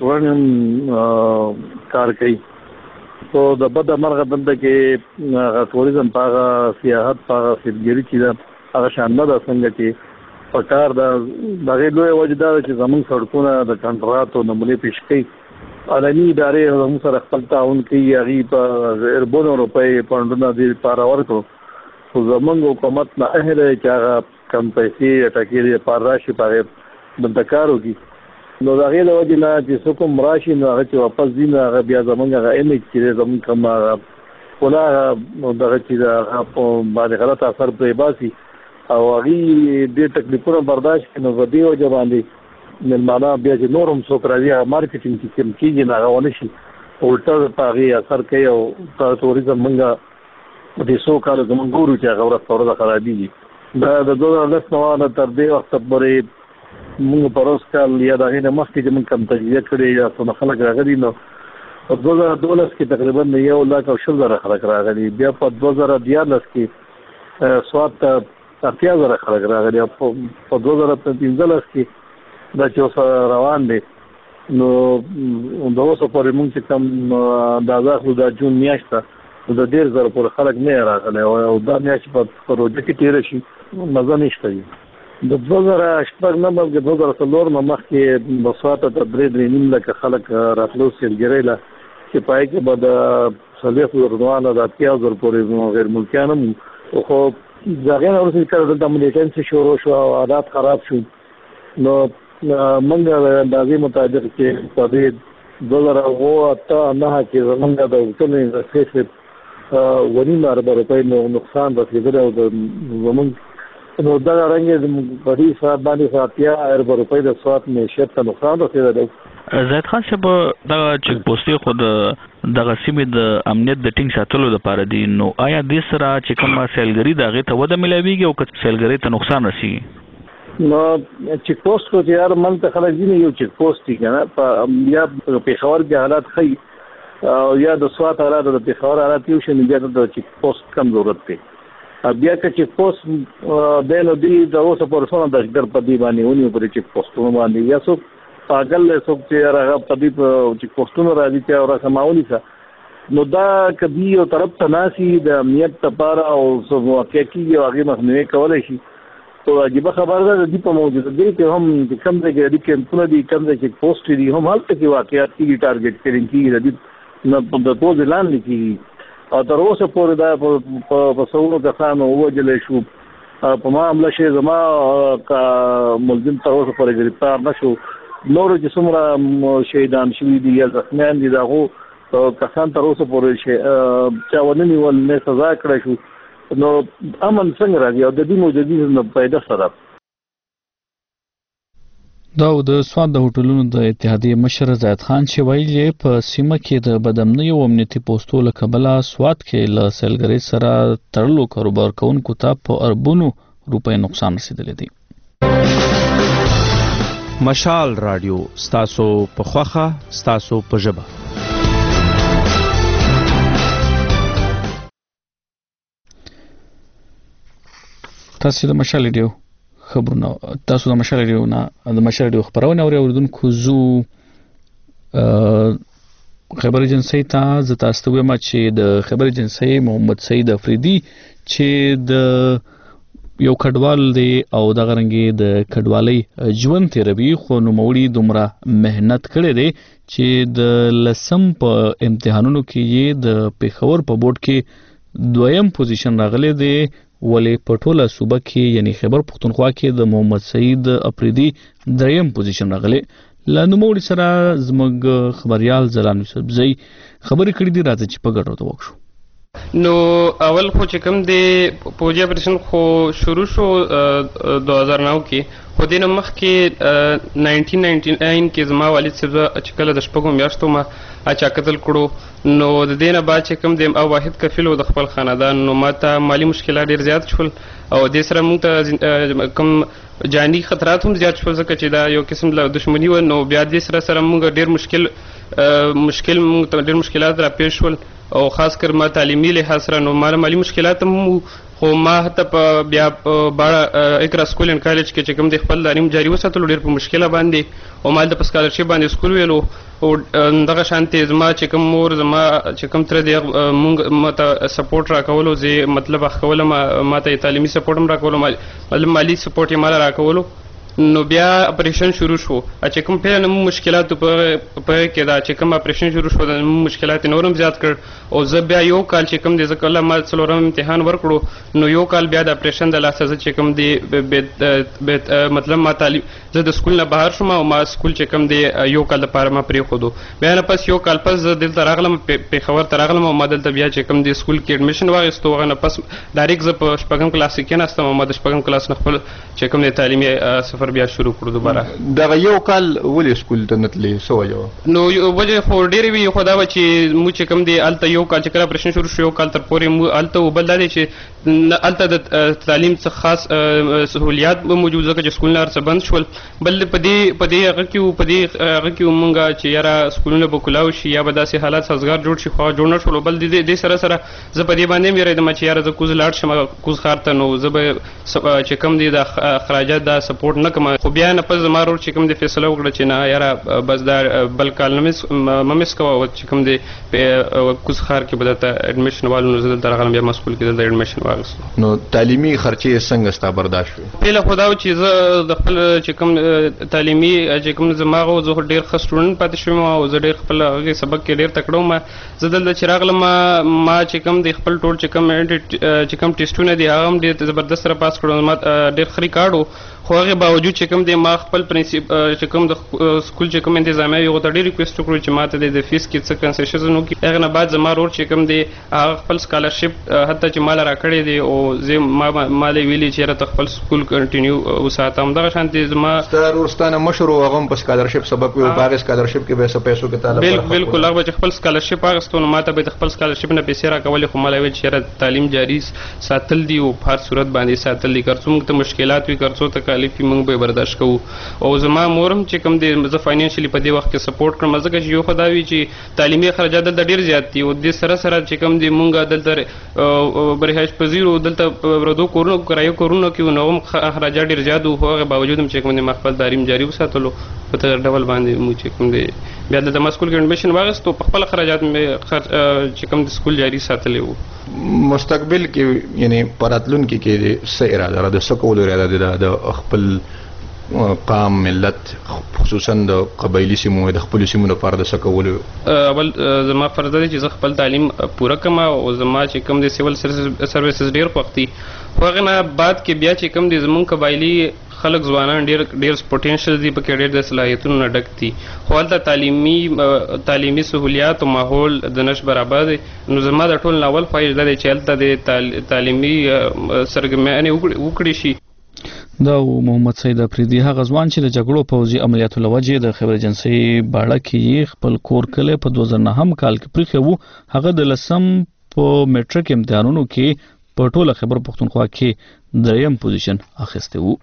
ریسټورانټ کار کوي. سو د بده مرغه بنده کې ټوریزم پاغه سیاحت پاغه سیلګری چې دا هغه شاندار څنګه چې په کار دا دغه لوی وجدار چې زمون سړکونه د کنټراتو نمونه پیش کوي علني ادارې هم سره خپل تعاون کوي هغه په اربونو روپۍ پوندونه دي لپاره ورکو. خو زمونږ حکومت نه اهله چې هغه کم پیسې ټاکلي لپاره راشي په بندکارو کی نو دا غي له وجه نه چې څوک راشي نو هغه چې واپس دي نو هغه بیا زمونږ هغه امیج چې زمونږ کومه ولا دغه چې دا په باندې غلط اثر پرې باسي او هغه دې تکلیفونه برداشت کړي نو ودی او ځواني نن معنا بیا چې نورم څوک راځي مارکیټینګ کې کوم کېږي نه غوونه شي الټا په هغه اثر کوي او ټوریزم منګه دې څو کال زمونږ ګورو چې هغه ورته ورته خرابېږي. دا د دوه هزار لس نه تر دې وخت پورې موږ پروس کال یا د غینه مخکې چې موږ کم تجزیه کړې یا څو خلک راغلي نو په دوه هزار دولس کې تقریبا یو لاک او شل زره خلک راغلي. بیا په دوه هزار دیارلس کې سوات ته اتیا زره خلک راغلي. په دوه هزار پنځلس کې دا چې روان دي نو د اوسه پورې موږ چې کم اندازه خو د جون میاشت ته د ډېر زره پورې خلک نه راغلي او دا میاشت په پروژه کې تیر شي مزه نشته. د دوه زره شپږ نه بلکې دوه زره څلور نه مخکې بسوات ته درې درې نیم لکه خلک راتلو سیلګرۍ له چې پای کې به د څلوېښت زره نه د اتیا زره پورې غیر ملکیان هم خو د هغې نه وروسته چې کله دلته ملیټنسي شروع شو او حالات خراب شو نو منګه د اندازې مطابق چې په دې دوه زره اوه اته نه کې زمونږ د وکړې انډسټری ونیمه اربه روپۍ نو نقصان رسېدلی او د زمونږ نو دغه رنګې په دې ساعت باندې په اتیا اربه روپۍ د سوات معیشت ته نقصان رسېدلی. زید خان صاحب دغه چک پوسټي خو د دغه سیمې د امنیت د ټینګ ساتلو لپاره دي، نو آیا دې سره چې کومه سیلګري د هغې ته وده میلاویږي او که سیلګرۍ ته نقصان رسیږي؟ نو چک پوسټ کو چې یار منځ خلک دي یو چک پوسټ دی کنه په یا په پیښور کې حالات ښه او یا د سوات حالات د پیښور حالات یو شي نه د چک پوسټ کم ضرورت دی. بیا که چک پوسټ د نو دی د اوسه پرسونه د ډر په دی باندې ونیو پر چک پوسټونو باندې یا څوک پاگل له څوک چې هغه په دې چک پوسټونو راځي چې اورا سماولي څه نو دا کبي یو طرف ته ناسي د امنیت لپاره او څو واقعي یو هغه مخنیوي کولای شي. تو عجیب خبر ده د دې په موجوده دی چې هم کم ځای کې د کمپونه دي کم ځای کې پوسټ دي هم هلته کې واقعیت کې ټارګټ کړي کېږي د نه په د توز اعلان لیکي او تر اوسه پورې دا په څورو کسانو ووجل شو په معاملې شي زما کا ملزم تر اوسه پورې گرفتار نشو. نور چې څومره شهیدان شوي دي یا زخمیان دي دغه کسان تر اوسه پورې شي چا ونه نیول نه سزا کړی شو. نو امن څنګه راځي او د دې موجودي نه پیدا سره دا د سواد د هوټلونو د اتحادیې مشر زید خان چې ویلي په سیمه کې د بدامنۍ او امنیتي پوسټو له کبله سواد کې له سیلګرۍ سره تړلو کاروبار کوونکو ته په اربونو روپۍ نقصان رسیدلی دی. مشال رادیو ستاسو په خوخه ستاسو په ژبه. تاسو د مشال رادیو خبرونه تاسو د مشال رادیو نه د مشال رادیو خبرونه اوریدونکو زو خبر ایجنسی ته ز تاسو ته وایم چې د خبر ایجنسی محمد سید افریدي چې د یو کډوال دی او د غرنګي د کډوالۍ ژوند تیروي خو نو موري دومره مهنت کړي دي چې د لسم په امتحانونو کې یې د پیښور په بورډ کې دویم پوزیشن راغلی دی ولې په ټوله صوبه کې یعنی خیبر پختونخوا کې د محمد سید افریدي دریم پوزیشن راغلی. له نوموړي سره زموږ خبريال زلان یوسف زئی خبرې کړې دي راځي چې په ګډو ته وکړو. نو اول خو چې کوم د پوجي اپریشن خو شروع شو دو هزار نو کې خو دینه مخ کې نایزده نایزده نه کې زما والد صاحب چې کله د شپږو میاشتو ما اچا قتل کړو نو د دینه بعد چې کوم د او واحد کفیل د خپل خاندان نو ماته مالی مشکلات ډیر زیات شول او د سره موږ ته کوم جانی خطرات هم زیات شول ځکه چې دا یو قسم له دښمنی و نو بیا د سره سره موږ ډیر مشکل مشکل موږ ته ډیر مشکلات را پیښ شول او خاص کر ما تعلیمي لحاظ سره نو مال مالی مشکلات هم خو ما ته په بیا باړه اقرا سکول ان کالج کې چې کوم د خپل تعلیم جاری وساتلو ډیر په مشکله باندې او مال د سکالرشپ باندې سکول ویلو او دغه شانتي زما چې کوم مور زما چې کوم تر دې مونږ ماته سپورټ راکولو زه مطلب اخول ما ماته تعلیمي سپورټ هم راکولو مطلب مالی سپورټ یې مال راکولو نو بیا اپریشن شروع شو چې کوم په نوم مشکلات په په کې دا چې کوم اپریشن شروع شو د مشکلات نورم زیات کړ او زه بیا یو کال چې کوم د ځکه ما څلورم امتحان ورکړو نو یو کال بیا د اپریشن د لاسه چې کوم دی مطلب ما تعلیم زه د سکول نه بهر شوم او ما سکول چې کوم دی یو کال لپاره ما پرې خودو بیا نه پس یو کال پس دلته راغلم په خبر تر راغلم او ما دلته بیا چې کوم دی سکول کې اډمیشن واغستو هغه نه پس ډایرکټ زه په شپږم کلاس کې ناستم او ما د شپږم کلاس نه خپل چې کوم دی تعلیمي سفر بیا شروع کړو دوباره. دا یو کال ولې سکول ته نتلې سو یو نو وجه خو ډېرې وی خو دا و چې مو چې کوم دی الته یو کال چې کله اپریشن شروع شو یو کال تر پورې مو الته وبل دی چې الته د تعلیم څخه خاص سہولیات موجود ځکه چې سکول نه ارڅ بند شول بل په دې په دې هغه کې په دې هغه کې مونږه چې یاره سکولونه به کلاو شي یا به داسې حالات سازگار جوړ شي خو جوړ نه شول بل دې سره سره زه په دې باندې مې راځم چې یاره زه کوز لاړ شم کوز خار ته نو زه به چې کوم دی د اخراجات دا سپورټ نه کوم خو بیا نه پس زما ورور چې کوم دی فیصله وکړه چې نه یاره بس دا بل کال نه ممس کوه چې کوم دی کوز خار کې به دلته اډمیشن والو نو زه دلته راغلم بیا ما سکول کې دلته اډمیشن واغستو. نو تعلیمي خرچې څنګه ستا برداشت شوې؟ پهله خو دا و چې زه د خپل چې کوم تعلیمي چې کوم زما غو زه ډېر ښه سټوډنټ پاتې شوم او زه ډېر خپل هغې سبق کې ډېر تکړه وم. زه دلته چې راغلم ما چې کوم دی خپل ټول چې کوم چې کوم ټیسټونه دي هغه هم ډېر زبردست سره پاس کړو ما ډېر ښه ریکارډ و خو هغه باوجود چې کوم د ما خپل پرنسپ چې کوم د سکول چې کوم انتظامیه یو ته ډېر ریکوست وکړو چې ماته د فیس کې څه کنسیشن وکړي. هغه نه بعد زما رور چې کوم دی هغه خپل سکالرشپ حتی چې مال راکړی دی او زه ما مال ویلي چې راته خپل سکول کنټینیو وساتم. دغه شانتي زما ستاره ورستانه مشر او هغه په سکالرشپ سبب یو باغ سکالرشپ کې به څه پیسو کې طالب بالکل بالکل هغه چې خپل سکالرشپ اغستونه ماته به خپل سکالرشپ نه پیسې راکولې خو مال ویل چې راته تعلیم جاری ساتل دی او په هر صورت باندې ساتل دي کرڅو موږ ته مشکلات وي کرڅو تکالیف موږ به برداشت کوو. او زما مورم چې کوم دی زه فاینانشلی په دې وخت کې سپورټ کړم ځکه چې یو خدای چې تعلیمي خرجات دلته ډیر زیات دي او د سره سره چې کوم دی مونږ دلته برهاش پذیرو دلته ورودو کورونو کرایو کورونو کې نو هم اخراجات ډیر زیات او هغه باوجود چې کوم دی خپل تعلیم جاری وساتلو په تر ډول باندې مو چې کوم دی بیا د مسکول کې ایڈمیشن واغستو په خپل خرجات مې چې کوم د سکول جاری ساتلی وو. مستقبل کې یعنی پراتلون کې کې څه اراده را د سکول اراده د خپل قام ملت خصوصا د قبایلی سیمو د خپل سیمو لپاره د سکول اول زما فرض دی چې زه خپل تعلیم پوره کما او زما چې کوم د سیول سرویسز ډیر وختي هغه نه بعد کې بیا چې کوم د زمون قبایلی خلک ځوانان ډیر ډیر پوتنشل دي په کې ډیر د صلاحیتونو نه ډک دي خو هلته تعلیمي تعلیمي سہولیات او ماحول د نش برابر دی. نو زما د ټول ناول فایده دی چې هلته د تعلیمي سرګرمي وکړي شي. دا محمد سید افریدي هغه ځوان چې د جګړو پوځي عملیاتو لوجې د خبر ایجنسی باړه کې خپل کور کله په دوه زره نهم کال کې پریخه وو. هغه د لسم په میټریک امتحانونو کې په ټوله خبر پښتونخوا کې دریم پوزیشن اخیسته وو.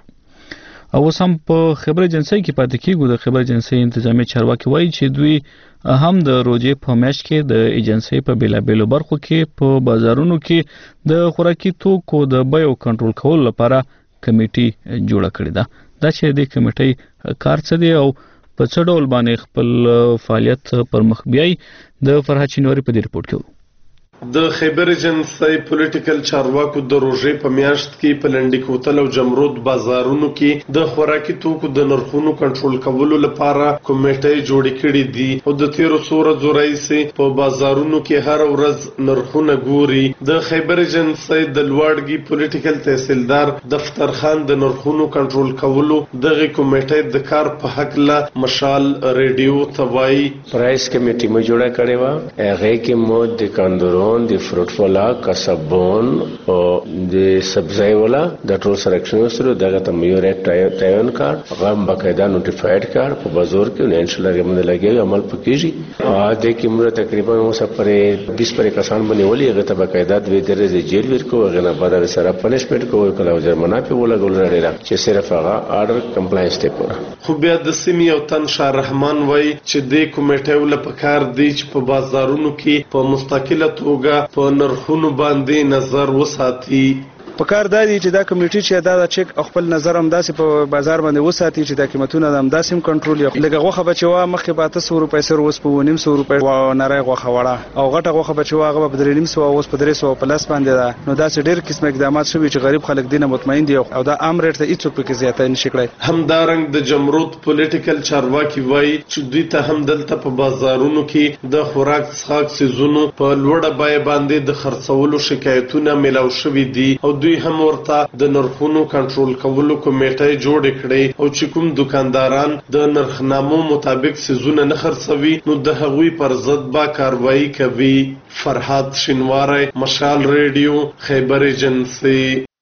او سم په خبر ایجنسی کې پاتې کېږو. د خبر ایجنسی انتظامی چارواکي وایي چې دوی هم د روزې په میاشت کې د ایجنسی په بیلابېلو برخو کې په بازارونو کې د خوراکي توکو د بیو کنټرول کولو لپاره کمیټي جوړه کړې ده. دا چې د کمیټي کار څه دی او په څه ډول باندې خپل فعالیت پر مخ بیاي د فرحت شینواری په دې رپورت کې د خیبر ایجنسی پولیټیکل چارواکو د روزې په میاشت کې په لنډی کوتل او جمرود بازارونو کې د خوراکي توکو د نرخونو کنټرول کولو لپاره کمیټې جوړې کړې دي او د تیرو سوره زورایسي په بازارونو کې هر ورځ نرخونه ګوري. د خیبر ایجنسی د لوړګي پولیټیکل تحصیلدار دفتر خان د نرخونو کنټرول کولو دغه کمیټې د کار په حق لا مشال ریډیو توای پرایس کمیټې مو جوړه کړې و. هغه کې مو د کاندورو د فروټ والا کسبون او د سبزی والا د ټول سلیکشن سره دغه ته یو ریټ ټایون کارت غم باقاعده نوټیفاید کارت په بازار کې نه انشاء الله موږ لګي عمل پکېږي. ا د کې موږ تقریبا مو سفرې بیس پر کسان باندې ولې هغه ته باقاعده د درې جیل ورکو هغه نه بعد سره پنیشمنت کوو کله جرمانه په ولګول لري چې صرف هغه آرډر کمپلاینس ته پوره. خو بیا د سیمې او تن شاه رحمان وای چې د کمیټې ول په کار دی چې په بازارونو کې په مستقله په نرخونو باندې نظر وساتي. په کار دی چې دا کمیټي چې دا د چک خپل نظر هم داسې په بازار باندې وساتي چې د قیمتونو هم داسې کنټرول یو لکه غوخه بچوا مخکې به تاسو روپۍ سر وس په نیم سو روپۍ او نری غوخه وړه او غټه غوخه بچوا هغه په درې نیم سو او په درې سو پلاس باندې ده. نو داسې ډېر قسم اقدامات شوي چې غریب خلک دینه مطمئن دي او دا عام ریټ ته هیڅ په کې زیاته نشي کړی. همدارنګ د جمرود پولیټیکل چارواکي وایي چې دوی ته هم دلته په بازارونو کې د خوراک څښاک سيزونو په لوړه بیه باندې د خرڅولو شکایتونه ملاو شوي دي او دوی هم ورته د نرخونو کنټرول کولو کمیټې جوړ کړي او چې کوم دکانداران د نرخنامو مطابق سيزونه نه خرڅوي نو د هغوی پر ضد با کاروایی کوي. فرحات شینواری مشال ریډیو خیبر ایجنسی.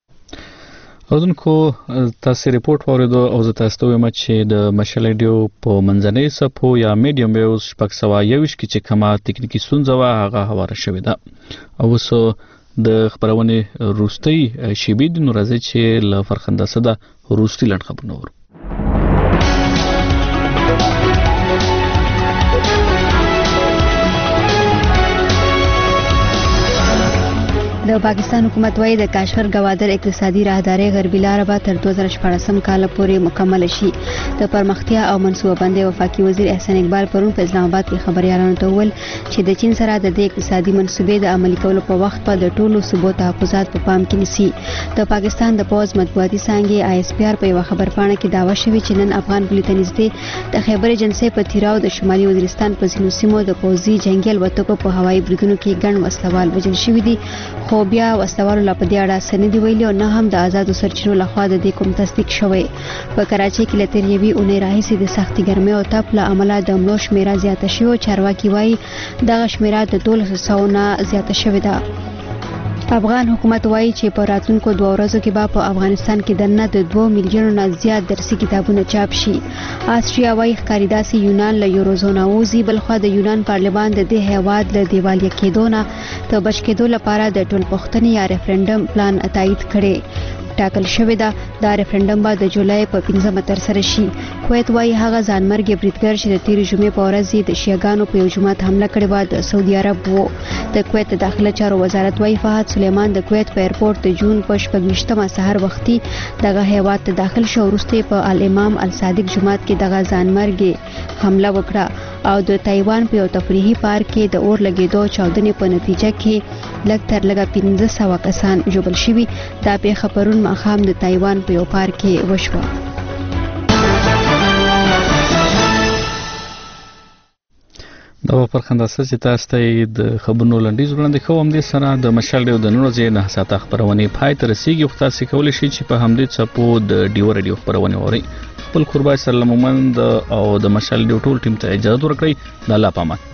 اوردونکو تاسو ریپورت اوریدو او زه تاسو ته وایم چې د مشال ریډیو په منځنۍ صفو یا میډیم ویوز شپږ سوه یوویشت کې چې کومه تکنیکی ستونزه وه هغه هواره شوې ده. او اوس د خبرونې روستۍ شیبې د نو راځي چې له فرخنده صدا روستۍ لنډ خبرونه ورو. د پاکستان حکومت وايي د کاشغر گوادر اقتصادي راهداري غربي لار به تر دوه زره شپږم کال پورې مکمل شي. د پرمختیا او منصوبه بندۍ وفاقي وزیر احسان اقبال پرون په اسلام آباد کې خبريالانو ته وویل چې د چین سره د اقتصادي منصوبې د عملي کولو په وخت په د ټولو صوبو تحفظات په پام کې نیسي. د پاکستان د پوز مطبوعاتي څانګې آی اس پی آر په یو خبرپاڼه کې داوا شوی چې نن افغان پولیس ته نږدې د خیبر ایجنسی په تیراو د شمالي وزیرستان په ځینو سیمو د پوځي جنگي الوتکو په هوایي بریدونو کې ګڼ وسلوال وژل شوي دي. خو خو بیا وسلوالو لا په دې اړه سندې ویلي او نه هم د آزادو سرچینو لخوا د دې کوم تصدیق شوی. په کراچۍ کې لتر یوي اونۍ راهیسې د سختي ګرمۍ او تپ له امله د مړو شمیره زیاته شوې او چارواکي وایي دغه شمیره د دولس سوو نه زیاته شوې ده. افغان حکومت وایي چې په راتلونکو دوه ورځو کې به په افغانستان کې دننه د دوه میلیونو نه زیات درسي کتابونه چاپ شي. آسټریا وایي ښکاري داسې یونان له یوروزونا ووځي. بلخوا د یونان پارلمان د دې هیواد له دیوالیه کېدو نه د بچ کېدو لپاره د ټولپوښتنې یا ریفرنډم پلان تایید کړي ټاکل شوې ده. دا ریفرنډم به د جولای په پنځمه ترسره شي. کویت وایي هغه ځانمرګي بریدګر چې د تیرې جمعې په ورځ د شیعاګانو په یو جومات حمله کړې وه د سعودي عرب وو. د کویت د داخله چارو وزارت وایي فهد سلیمان د کویت په ایرپورټ د جون په شپږویشتمه سهار وختي دغه هیواد ته داخل شو. وروسته په الامام الصادق جومات کې دغه ځانمرګي حمله وکړه او د تایوان په یو تفریحي پارک کې د اور لګېدو چاودنې په نتیجه کې لږ تر لږه پنځه سوه کسان ژوبل شوي. دا پیښه پرون ماښام د تایوان په یو پارک کې وشوه. دا په خنداسه چې تاسو ته د خبرونو لنډیز وړاندې کوم دي سره د مشال ډیو د نن ورځې نه ساته خبرونه پای تر رسیدي خو تاسو کولی شئ چې په همدې څپو د ډیو رادیو خبرونه اورئ. خپل قربای سره مومند او د مشال ډیو ټول ټیم ته اجازه ورکړئ. د الله پامان.